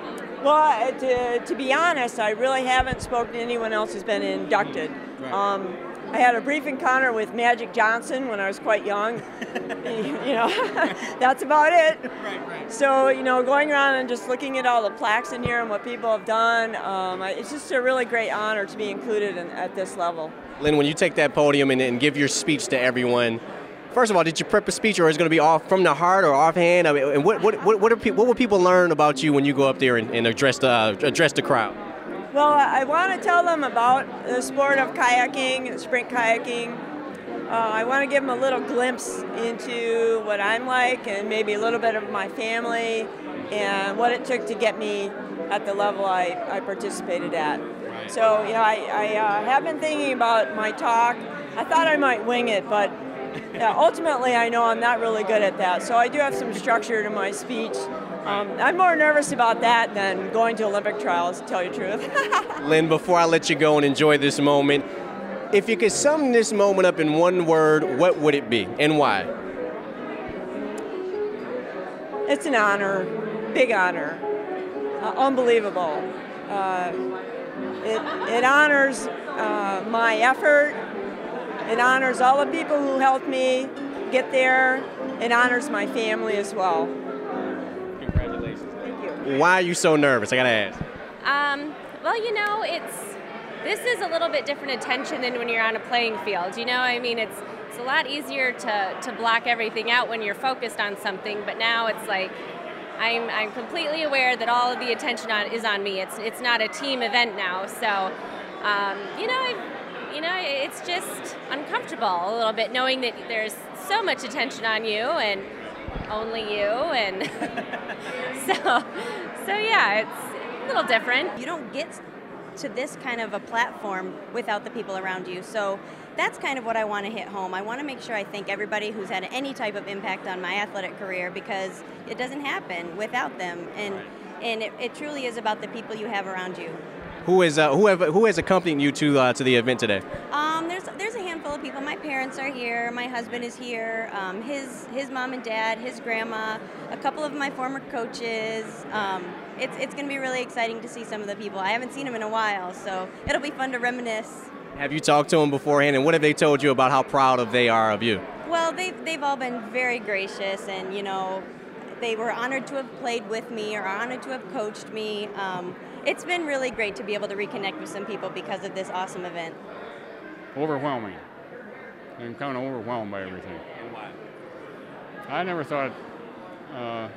Well, to, to be honest, I really haven't spoken to anyone else who's been inducted. Right. Um, I had a brief encounter with Magic Johnson when I was quite young. You know, that's about it. Right, right. So, you know, going around and just looking at all the plaques in here and what people have done, um, it's just a really great honor to be included in, at this level. Lynn, when you take that podium and, and give your speech to everyone, first of all, did you prep a speech, or is it going to be off from the heart or offhand? I mean, and what what what what, are pe- what will people learn about you when you go up there and, and address the uh, address the crowd? Well, I want to tell them about the sport of kayaking, sprint kayaking. Uh, I want to give them a little glimpse into what I'm like and maybe a little bit of my family and what it took to get me at the level I, I participated at. Right. So, you know, I, I uh, have been thinking about my talk. I thought I might wing it, but yeah, ultimately I know I'm not really good at that. So I do have some structure to my speech. Um, I'm more nervous about that than going to Olympic trials, to tell you the truth. Lynn, before I let you go and enjoy this moment, if you could sum this moment up in one word, what would it be and why? It's an honor, big honor, uh, unbelievable. Uh, it, it honors uh, my effort. It honors all the people who helped me get there. It honors my family as well. Congratulations. Thank you. Why are you so nervous? I gotta ask. Um, well, you know, it's this is a little bit different attention than when you're on a playing field. You know, I mean, it's it's a lot easier to, to block everything out when you're focused on something. But now it's like I'm I'm completely aware that all of the attention on is on me. It's it's not a team event now. So, um, you know, I, you know, it's just uncomfortable a little bit knowing that there's so much attention on you and only you, and so so yeah, it's a little different. You don't get to this kind of a platform without the people around you. So that's kind of what I want to hit home. I want to make sure I thank everybody who's had any type of impact on my athletic career, because it doesn't happen without them. And and it, it truly is about the people you have around you. Who is uh, who have who has accompanied you to uh, to the event today? Um, there's there's a handful of people. My parents are here. My husband is here. Um, his his mom and dad, his grandma, a couple of my former coaches. Um, it's it's going to be really exciting to see some of the people. I haven't seen them in a while, so it'll be fun to reminisce. Have you talked to them beforehand, and what have they told you about how proud of they are of you? Well, they've they've all been very gracious, and you know, they were honored to have played with me or honored to have coached me. Um, It's been really great to be able to reconnect with some people because of this awesome event. Overwhelming. I'm kind of overwhelmed by everything. And why? I never thought, uh,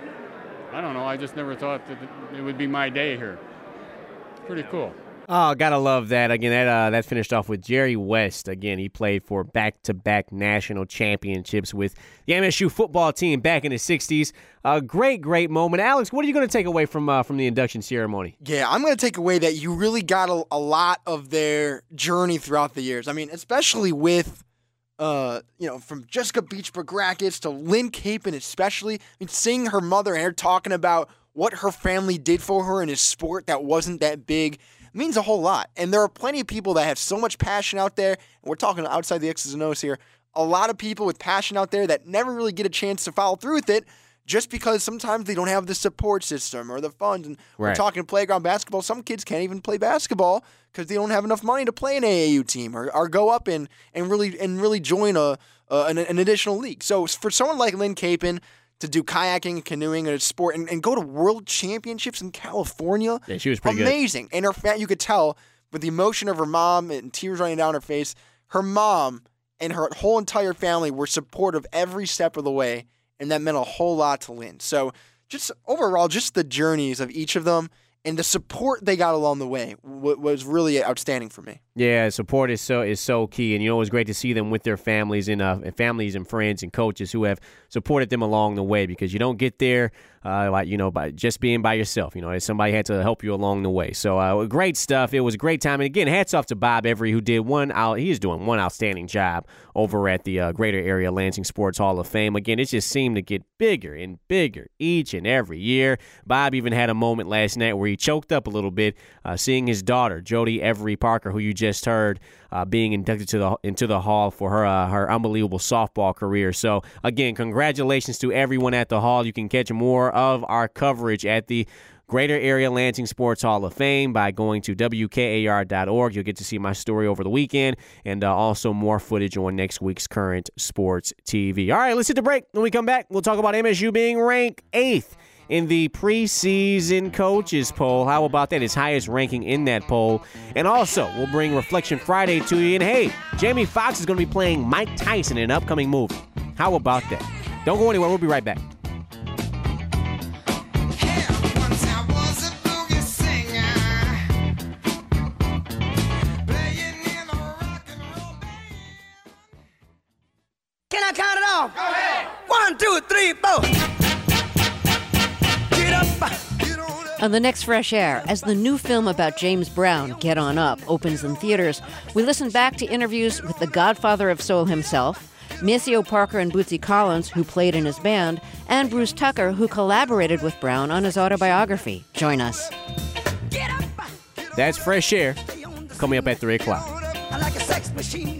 I don't know, I just never thought that it would be my day here. Pretty cool. Oh, gotta love that. Again, that uh, that finished off with Jerry West. Again, he played for back-to-back national championships with the M S U football team back in the sixties. A great, great moment. Alex, what are you going to take away from uh, from the induction ceremony? Yeah, I'm going to take away that you really got a, a lot of their journey throughout the years. I mean, especially with, uh, you know, from Jessica Beach-Bograkis to Lynn Capin especially. I mean, seeing her mother and her talking about what her family did for her in a sport that wasn't that big means a whole lot. And there are plenty of people that have so much passion out there, and we're talking outside the X's and O's here, a lot of people with passion out there that never really get a chance to follow through with it just because sometimes they don't have the support system or the funds. And right. We're talking playground basketball. Some kids can't even play basketball because they don't have enough money to play an A A U team or, or go up and, and really and really join a uh, an, an additional league. So for someone like Lynn Capin to do kayaking, canoeing, and a sport, and, and go to world championships in California. Yeah, she was pretty amazing. good. And her fa- you could tell with the emotion of her mom and tears running down her face, her mom and her whole entire family were supportive every step of the way, and that meant a whole lot to Lynn. So just overall, just the journeys of each of them and the support they got along the way w- was really outstanding for me. Yeah, support is so is so key, and you know it's great to see them with their families and uh, families and friends and coaches who have supported them along the way, because you don't get there, uh, like you know, by just being by yourself. You know, somebody had to help you along the way. So uh, great stuff. It was a great time, and again, hats off to Bob Every, who did one out. He is doing one outstanding job over at the uh, Greater Area Lansing Sports Hall of Fame. Again, it just seemed to get bigger and bigger each and every year. Bob even had a moment last night where he choked up a little bit, uh, seeing his daughter Jody Every Parker, who you just just heard uh, being inducted to the into the Hall for her uh, her unbelievable softball career. So again, congratulations to everyone at the Hall. You can catch more of our coverage at the Greater Area Lansing Sports Hall of Fame by going to W K A R dot org. You'll get to see my story over the weekend, and uh, also more footage on next week's Current Sports T V. All right, let's hit the break. When we come back, we'll talk about M S U being ranked eighth in the preseason coaches poll. How about that? His highest ranking in that poll. And also, we'll bring Reflection Friday to you. And hey, Jamie Foxx is going to be playing Mike Tyson in an upcoming movie. How about that? Don't go anywhere. We'll be right back. I count it off? Go ahead. One, two, three, four. Get up. On the next Fresh Air, as the new film about James Brown, Get On Up, opens in theaters, we listen back to interviews with the godfather of soul himself, Maceo Parker and Bootsy Collins, who played in his band, and Bruce Tucker, who collaborated with Brown on his autobiography. Join us. That's Fresh Air, coming up at three o'clock. I like a sex machine.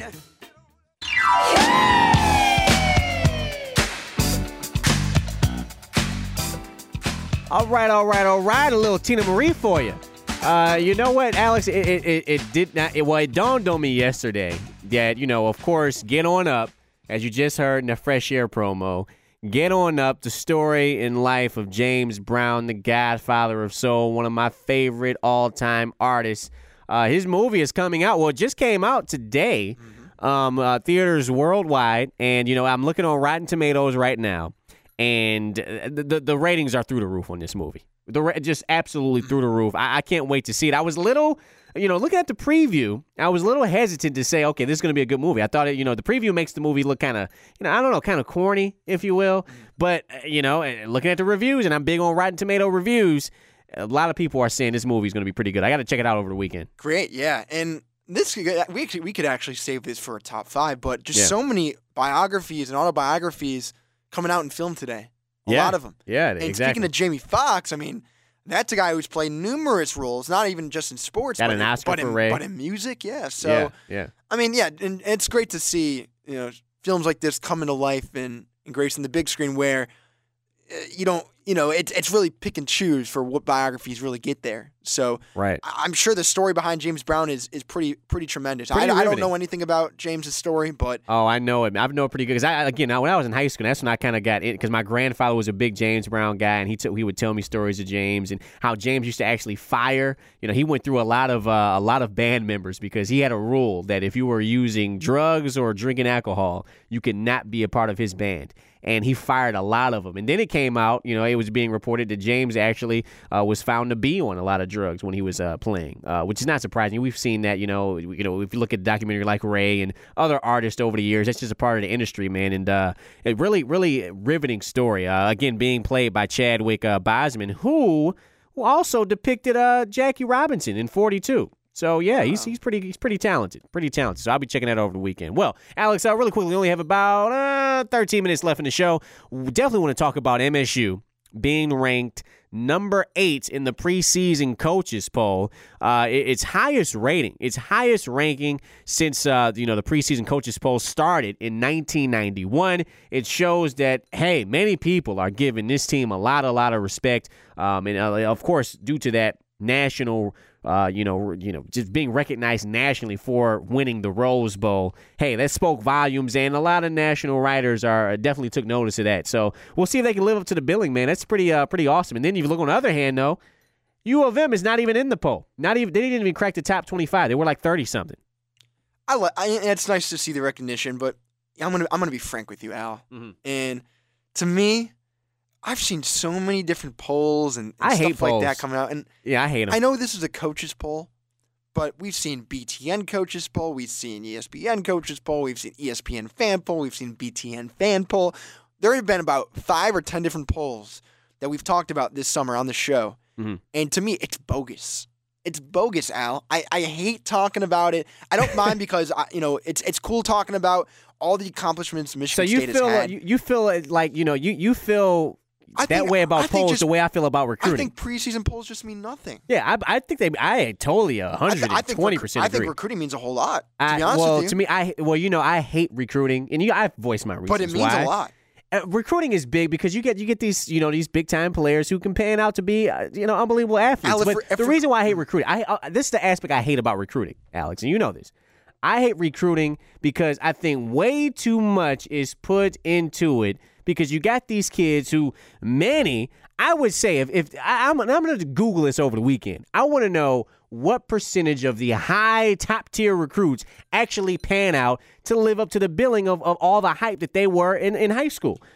All right, all right, all right. A little Tina Marie for you. Uh, you know what, Alex? It, it, it, it did not. It, well, it dawned on me yesterday that, you know, of course, Get On Up, as you just heard in the Fresh Air promo, Get On Up, the story and life of James Brown, the godfather of soul, one of my favorite all-time artists. Uh, his movie is coming out. Well, it just came out today, um, uh, theaters worldwide. And, you know, I'm looking on Rotten Tomatoes right now, and the, the, the ratings are through the roof on this movie. The just absolutely through the roof. I, I can't wait to see it. I was little, you know, looking at the preview, I was a little hesitant to say, okay, this is going to be a good movie. I thought, it, you know, the preview makes the movie look kind of, you know, I don't know, kind of corny, if you will. But, you know, looking at the reviews, and I'm big on Rotten Tomato reviews, a lot of people are saying this movie is going to be pretty good. I got to check it out over the weekend. Great, yeah. And this we actually, we could actually save this for a top five, but just Yeah. so many biographies and autobiographies coming out in film today. A Yeah. lot of them. Yeah, And exactly. speaking of Jamie Foxx, I mean, that's a guy who's played numerous roles, not even just in sports, Got but, an in, Oscar but, for in, Ray. but in music, yeah. So, yeah, yeah. I mean, yeah, and it's great to see, you know, films like this coming to life and, and gracing the big screen where uh, you don't, you know, it's it's really pick and choose for what biographies really get there. So Right. I- I'm sure the story behind James Brown is is pretty pretty tremendous. Pretty I, I don't riveting. know anything about James's story, but Oh, I know it. I know it pretty good. Because I, again, when I was in high school, that's when I kind of got in. Because my grandfather was a big James Brown guy, and he t- he would tell me stories of James and how James used to actually fire. You know, he went through a lot of uh, a lot of band members because he had a rule that if you were using drugs or drinking alcohol, you could not be a part of his band. And he fired a lot of them. And then it came out, you know, it was being reported that James actually uh, was found to be on a lot of drugs when he was uh, playing, uh, which is not surprising. We've seen that, you know, you know, if you look at a documentary like Ray and other artists over the years, that's just a part of the industry, man. And uh, a really, really riveting story. Uh, again, being played by Chadwick uh, Boseman, who also depicted uh, Jackie Robinson in forty-two. So yeah, he's he's pretty he's pretty talented, pretty talented. So I'll be checking that over the weekend. Well, Alex, uh, really quickly, we only have about uh, thirteen minutes left in the show. We definitely want to talk about M S U being ranked number eight in the preseason coaches poll. Uh, it- its highest rating, its highest ranking since uh, you know the preseason coaches poll started in nineteen ninety-one. It shows that hey, many people are giving this team a lot, a lot of respect, um, and uh, of course, due to that national. Uh, you know, you know, just being recognized nationally for winning the Rose Bowl. Hey, that spoke volumes, and a lot of national writers are definitely took notice of that. So we'll see if they can live up to the billing, man. That's pretty, uh, pretty awesome. And then if you look on the other hand, though, U of M is not even in the poll. Not even they didn't even crack the top twenty-five. They were like thirty something. I, li- I it's nice to see the recognition, but I'm gonna I'm gonna be frank with you, Al. Mm-hmm. And to me, I've seen so many different polls and, and I stuff hate like polls. that coming out. And Yeah, I hate them. I know this is a coaches poll, but we've seen B T N coaches poll, we've seen E S P N coaches poll, we've seen E S P N fan poll, we've seen B T N fan poll. There have been about five or ten different polls that we've talked about this summer on the show. Mm-hmm. And to me, it's bogus. It's bogus, Al. I, I hate talking about it. I don't mind because I, you know it's it's cool talking about all the accomplishments So Michigan you State feel has had. you, you feel like you know you you feel I that think- way I about think polls just- the way I feel about recruiting. I think preseason polls just mean nothing. yeah, I, I think they. I totally a I, hundred th- I and think twenty recru- percent I agree. think recruiting means a whole lot. To I, be honest well, with you, to me, I well, you know, I hate recruiting, and you, I've voiced my reasons. but it means why. a lot. Uh, recruiting is big because you get you get these you know these big time players who can pan out to be uh, you know unbelievable athletes. Al, if but re- if the re- reason why I hate recruiting, I uh, this is the aspect I hate about recruiting, Alex, and you know this. I hate recruiting because I think way too much is put into it because you got these kids who many. I would say if, if I, I'm, I'm going to Google this over the weekend. I want to know what percentage of the high top tier recruits actually pan out to live up to the billing of, of all the hype that they were in, in high school.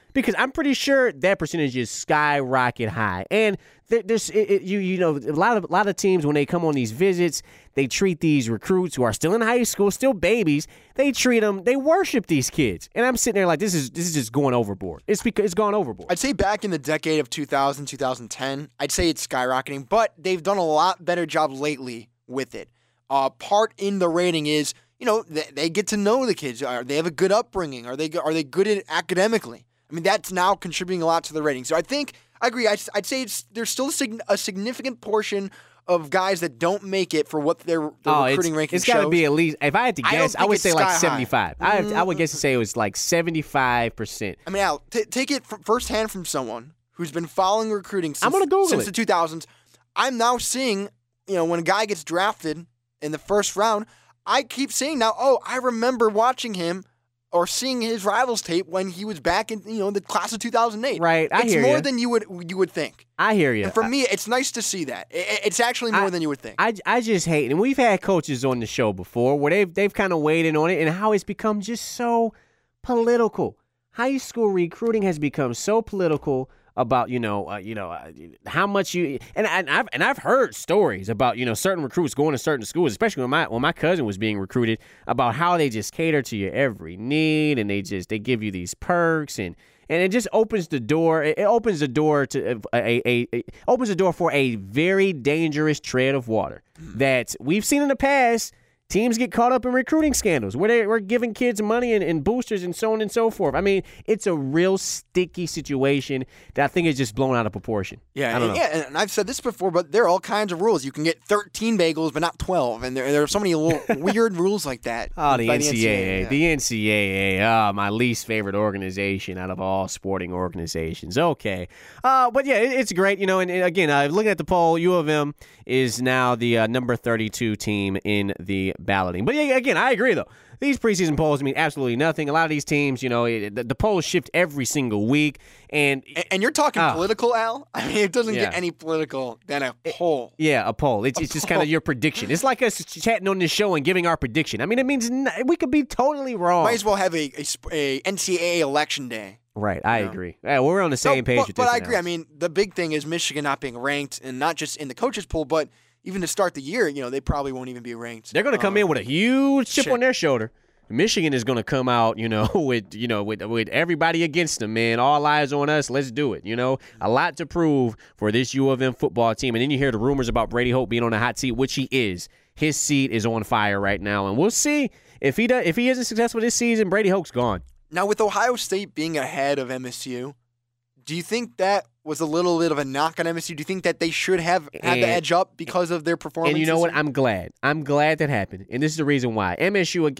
Because I'm pretty sure that percentage is skyrocket high. And there, there's it, it, you you know a lot of a lot of teams when they come on these visits, they treat these recruits who are still in high school, still babies. They treat them, they worship these kids. And I'm sitting there like this is this is just going overboard. It's because it's gone overboard. I'd say back in the decade of two thousand, two thousand ten, I'd say it's skyrocketing, but they've done a lot better job lately with it. Uh, part in the rating is, you know, they, they get to know the kids. Are they have a good upbringing? Are they are they good at academically? I mean, that's now contributing a lot to the rating. So I think, I agree, I'd, I'd say it's, there's still a, sig- a significant portion of guys that don't make it for what their, their oh, recruiting it's, ranking it's shows. got to be at least, if I had to guess, I, I would say like high. seventy-five. I, have to, I would guess to say it was like seventy-five percent. I mean, Al, t- take it from firsthand from someone who's been following recruiting since, I'm gonna Google since it. the two thousands. I'm now seeing, you know, when a guy gets drafted in the first round, I keep seeing now, oh, I remember watching him or seeing his rivals tape when he was back in, you know, the class of two thousand eight. Right, I it's hear more ya. than you would you would think. I hear you. And for me, it's nice to see that. I- It's actually more I- than you would think. I, I just hate, and we've had coaches on the show before where they've they've kind of weighed in on it and how it's become just so political. High school recruiting has become so political about, you know, uh, you know, uh, how much you and, and I've and I've heard stories about, you know, certain recruits going to certain schools, especially when my when my cousin was being recruited, about how they just cater to your every need and they just they give you these perks and and it just opens the door. It opens the door to a, a, a, a opens the door for a very dangerous tread of water that we've seen in the past. Teams get caught up in recruiting scandals where they were giving kids money and, and boosters and so on and so forth. I mean, it's a real sticky situation that I think is just blown out of proportion. Yeah, I don't and, know. yeah, and I've said this before, but there are all kinds of rules. You can get thirteen bagels, but not twelve, and there, there are so many little weird rules like that. Oh, the by N C double A. yeah. The N C double A. Oh, my least favorite organization out of all sporting organizations. Okay. Uh, but, yeah, it, it's great. You know, and, and again, uh, looking at the poll, U of M is now the uh, number thirty-two team in the balloting. But, yeah, again, I agree, though. These preseason polls mean absolutely nothing. A lot of these teams, you know, it, the, the polls shift every single week. And And, and you're talking uh, political, Al? I mean, it doesn't Yeah. get any political than a poll. Yeah, a poll. It's, A it's just kind of poll. your prediction. It's like us chatting on this show and giving our prediction. I mean, it means n- we could be totally wrong. Might as well have a, a, sp- a N C double A election day. Right, I You know? agree. Yeah, we're on the same No, page but, with but this. I agree. I analysis. mean, the big thing is Michigan not being ranked, and not just in the coaches poll, but even to start the year, you know, they probably won't even be ranked. They're going to come Uh, in with a huge chip shit. on their shoulder. Michigan is going to come out, you know, with you know with with everybody against them, man. All eyes on us. Let's do it. You know, a lot to prove for this U of M football team. And then you hear the rumors about Brady Hope being on the hot seat, which he is. His seat is on fire right now, and we'll see if he does. If he isn't successful this season, Brady Hope's gone. Now, with Ohio State being ahead of M S U, do you think that was a little bit of a knock on M S U? Do you think that they should have had the And- edge up because of their performance? And you know what? I'm glad. I'm glad that happened. And this is the reason why. M S U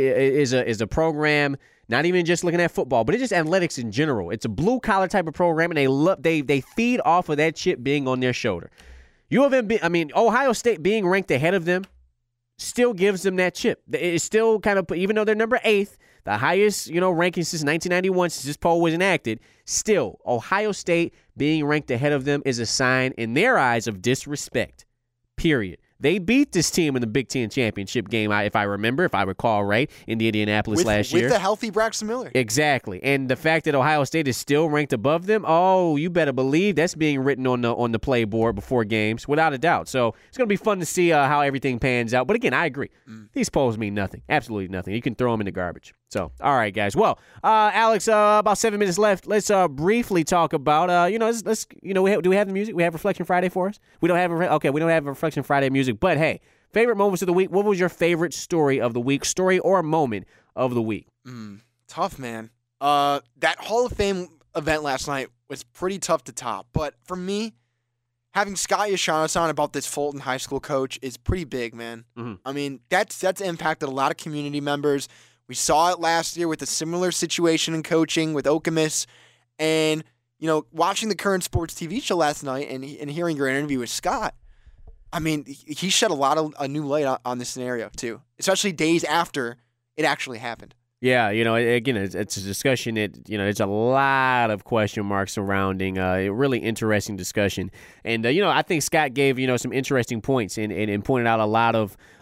is a is a program, not even just looking at football, but it's just athletics in general. It's a blue collar type of program, and they love they they feed off of that chip being on their shoulder. U of M, be, I mean Ohio State being ranked ahead of them, still gives them that chip. It's still kind of, even though they're number eighth, the highest, you know, ranking since nineteen ninety-one, since this poll was enacted, still, Ohio State being ranked ahead of them is a sign in their eyes of disrespect, period. They beat this team in the Big Ten championship game, if I remember, if I recall right, in the Indianapolis with, last with year. the healthy Braxton Miller. Exactly. And the fact that Ohio State is still ranked above them, oh, you better believe that's being written on the on the playboard before games, without a doubt. So it's going to be fun to see uh, how everything pans out. But again, I agree. Mm. These polls mean nothing. Absolutely nothing. You can throw them in the garbage. So, all right, guys. Well, uh, Alex, uh, about seven minutes left. Let's uh, briefly talk about, uh, you know, let's, let's you know, we have, do we have the music? We have Reflection Friday for us? We don't have, a, okay, we don't have Reflection Friday music. But, hey, favorite moments of the week. What was your favorite story of the week? Story or moment of the week? Mm, tough, man. Uh, that Hall of Fame event last night was pretty tough to top. But for me, having Scott Yashanis on about this Fulton High School coach is pretty big, man. Mm-hmm. I mean, that's that's impacted a lot of community members. We saw it last year with a similar situation in coaching with Okemos. And, you know, watching the Current Sports T V show last night and, and hearing your interview with Scott, I mean, he shed a lot of a new light on, on this scenario, too, especially days after it actually happened. Yeah, you know, again, it's, it's a discussion that, you know, there's a lot of question marks surrounding uh, a really interesting discussion. And, uh, you know, I think Scott gave, you know, some interesting points and, and, and pointed out a lot of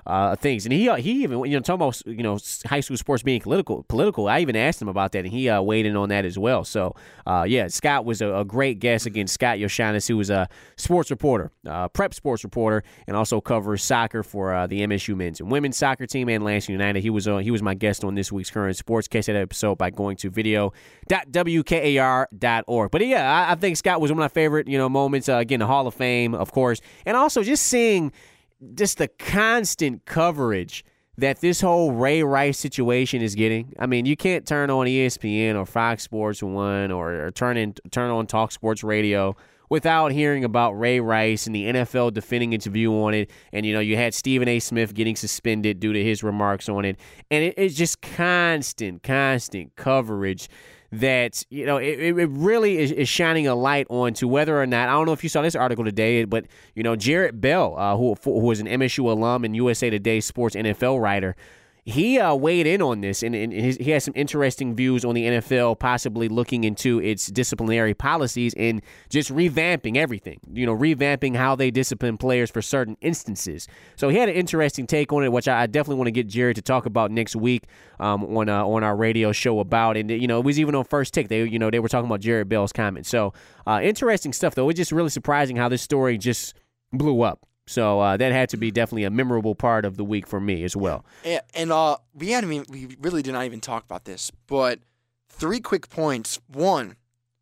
uh, things. And he uh, he even, you know, talking about, you know, high school sports being political, political, I even asked him about that, and he uh, weighed in on that as well. So, uh, yeah, Scott was a, a great guest. Again, Scott Yoshanis, who was a sports reporter, uh, prep sports reporter, and also covers soccer for uh, the M S U men's and women's soccer team and Lansing United. He was uh, he was my guest on this week's Current Sports. Catch that episode by going to video dot w k a r dot org. But, yeah, I, I think Scott was one of my favorite, you know, moments. Uh, again, the Hall of Fame, of course, and also just seeing just the constant coverage that this whole Ray Rice situation is getting. I mean, you can't turn on E S P N or Fox Sports One or, or turn in, turn on Talk Sports Radio without hearing about Ray Rice and the N F L defending its view on it. And, you know, you had Stephen A. Smith getting suspended due to his remarks on it. And it, it's just constant, constant coverage that, you know, it, it really is, is shining a light on to whether or not, I don't know if you saw this article today, but, you know, Jarrett Bell, uh, who, who was an M S U alum and U S A Today sports N F L writer, he uh, weighed in on this, and, and his, he has some interesting views on the N F L possibly looking into its disciplinary policies and just revamping everything, you know, revamping how they discipline players for certain instances. So he had an interesting take on it, which I, I definitely want to get Jared to talk about next week um, on uh, on our radio show about. And, you know, it was even on First Take. They, you know, they were talking about Jarrett Bell's comments. So uh, interesting stuff, though. It's just really surprising how this story just blew up. So uh, that had to be definitely a memorable part of the week for me as well. And, and uh, we hadn't even, we really did not even talk about this, but three quick points. One,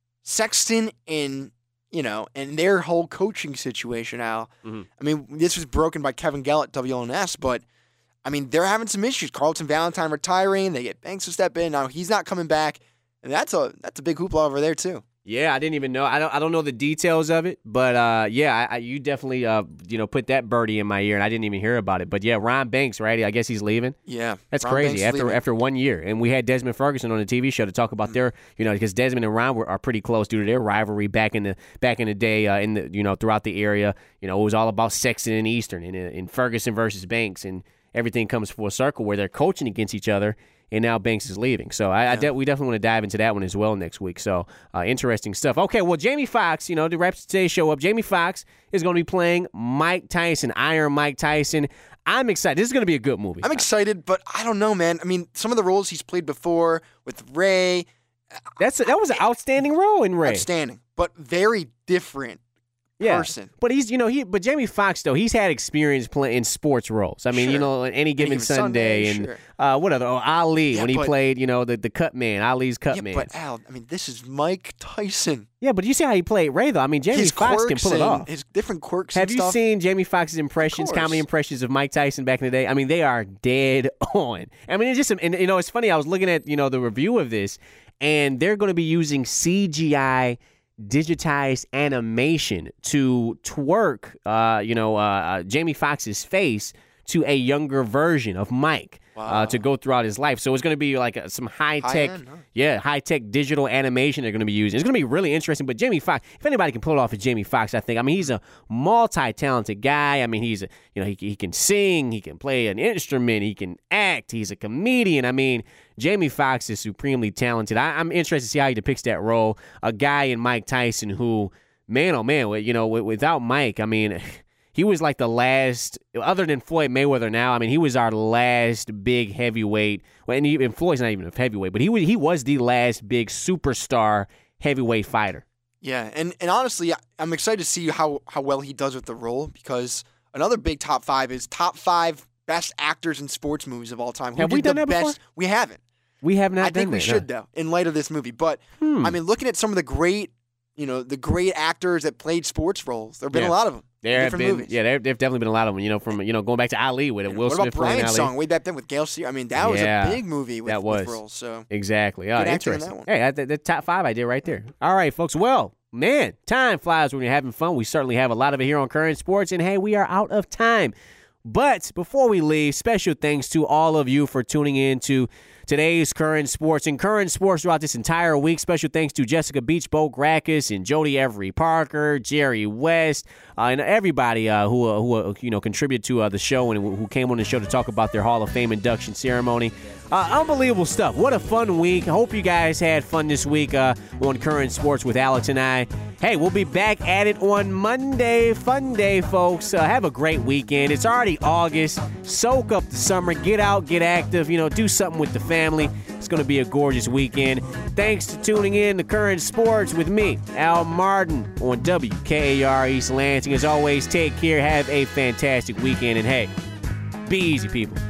Sexton and, you know, and their whole coaching situation, Al. Mm-hmm. I mean, this was broken by Kevin Gell at W L N S, but, I mean, they're having some issues. Carlton Valentine retiring. They get Banks to step in. Now he's not coming back. And that's a that's a big hoopla over there, too. Yeah, I didn't even know. I don't. I don't know the details of it, but uh, yeah, I, I, you definitely, uh, you know, put that birdie in my ear, and I didn't even hear about it. But yeah, Ron Banks, right? I guess he's leaving. Yeah, that's Ron crazy. Banks after leaving. after one year, and we had Desmond Ferguson on the T V show to talk about mm-hmm. their, you know, because Desmond and Ron were, are pretty close due to their rivalry back in the back in the day, uh, in the you know throughout the area. You know, it was all about Sexton and Eastern, and, and Ferguson versus Banks, and everything comes full circle where they're coaching against each other. And now Banks is leaving. So I, yeah. I de- we definitely want to dive into that one as well next week. So uh, interesting stuff. Okay, well, Jamie Foxx, you know, to wrap today's show up, Jamie Foxx is going to be playing Mike Tyson, Iron Mike Tyson. I'm excited. This is going to be a good movie. I'm excited, but I don't know, man. I mean, some of the roles he's played before with Ray. That's a, That was an outstanding role in Ray. Outstanding, but very different. Yeah, person. But he's, you know, he, but Jamie Foxx, though, he's had experience playing in sports roles. I mean, sure. you know, any given, any given Sunday, Sunday, and sure. uh, what other, oh, Ali, yeah, when he but, played, you know, the, the cut man, Ali's cut yeah, man. But Al, I mean, this is Mike Tyson. Yeah, but you see how he played Ray, though. I mean, Jamie Foxx can pull it off. His different quirks. Have and you stuff? seen Jamie Foxx's impressions, comedy impressions of Mike Tyson back in the day? I mean, they are dead on. I mean, it's just, and you know, it's funny. I was looking at, you know, the review of this, and they're going to be using C G I digitized animation to twerk, uh, you know, uh, uh, Jamie Foxx's face to a younger version of Mike. Wow. Uh, to go throughout his life. So it's going to be like a, some high-tech, High-end, huh? yeah, high-tech digital animation they're going to be using. It's going to be really interesting. But Jamie Foxx, if anybody can pull it off, it's Jamie Foxx, I think. I mean, he's a multi-talented guy. I mean, he's, a, you know, he, he can sing, he can play an instrument, he can act, he's a comedian. I mean, Jamie Foxx is supremely talented. I, I'm interested to see how he depicts that role. A guy in Mike Tyson who, man, oh, man, you know, without Mike, I mean... He was like the last, other than Floyd Mayweather now, I mean, he was our last big heavyweight. Well, and, he, and Floyd's not even a heavyweight, but he was, he was the last big superstar heavyweight fighter. Yeah, and, and honestly, I'm excited to see how, how well he does with the role, because another big top five is top five best actors in sports movies of all time. Who Have did we done the that best? before? We haven't. We have not I done think we that, should, no. though, in light of this movie. But, Hmm. I mean, looking at some of the great, you know, the great actors that played sports roles, there have been Yeah. a lot of them. There have different been, movies. yeah, there have definitely been a lot of them. You know, from you know going back to Ali with it, Will what Smith about playing Brian's Ali. song way back then with Gail Sear? I mean, that was Yeah, a big movie with, that was. with roles. So Exactly. Oh, Good acting in interesting. that one. Hey, the, the top five I did right there. All right, folks. Well, man, time flies when you're having fun. We certainly have a lot of it here on Current Sports, and hey, we are out of time. But before we leave, special thanks to all of you for tuning in to today's Current Sports. And Current Sports throughout this entire week. Special thanks to Jessica Beachboat Grackus and Jody Every Parker, Jerry West, uh, and everybody uh, who, uh, who uh, you know, contributed to uh, the show and who came on the show to talk about their Hall of Fame induction ceremony. Uh, unbelievable stuff. What a fun week. I hope you guys had fun this week uh, on Current Sports with Alex and I. Hey, we'll be back at it on Monday. Fun day, folks. Uh, have a great weekend. It's already August. Soak up the summer. Get out, get active. You know, do something with the family. It's going to be a gorgeous weekend. Thanks for tuning in to Current Sports with me, Al Martin, on W K A R East Lansing. As always, take care. Have a fantastic weekend. And hey, be easy, people.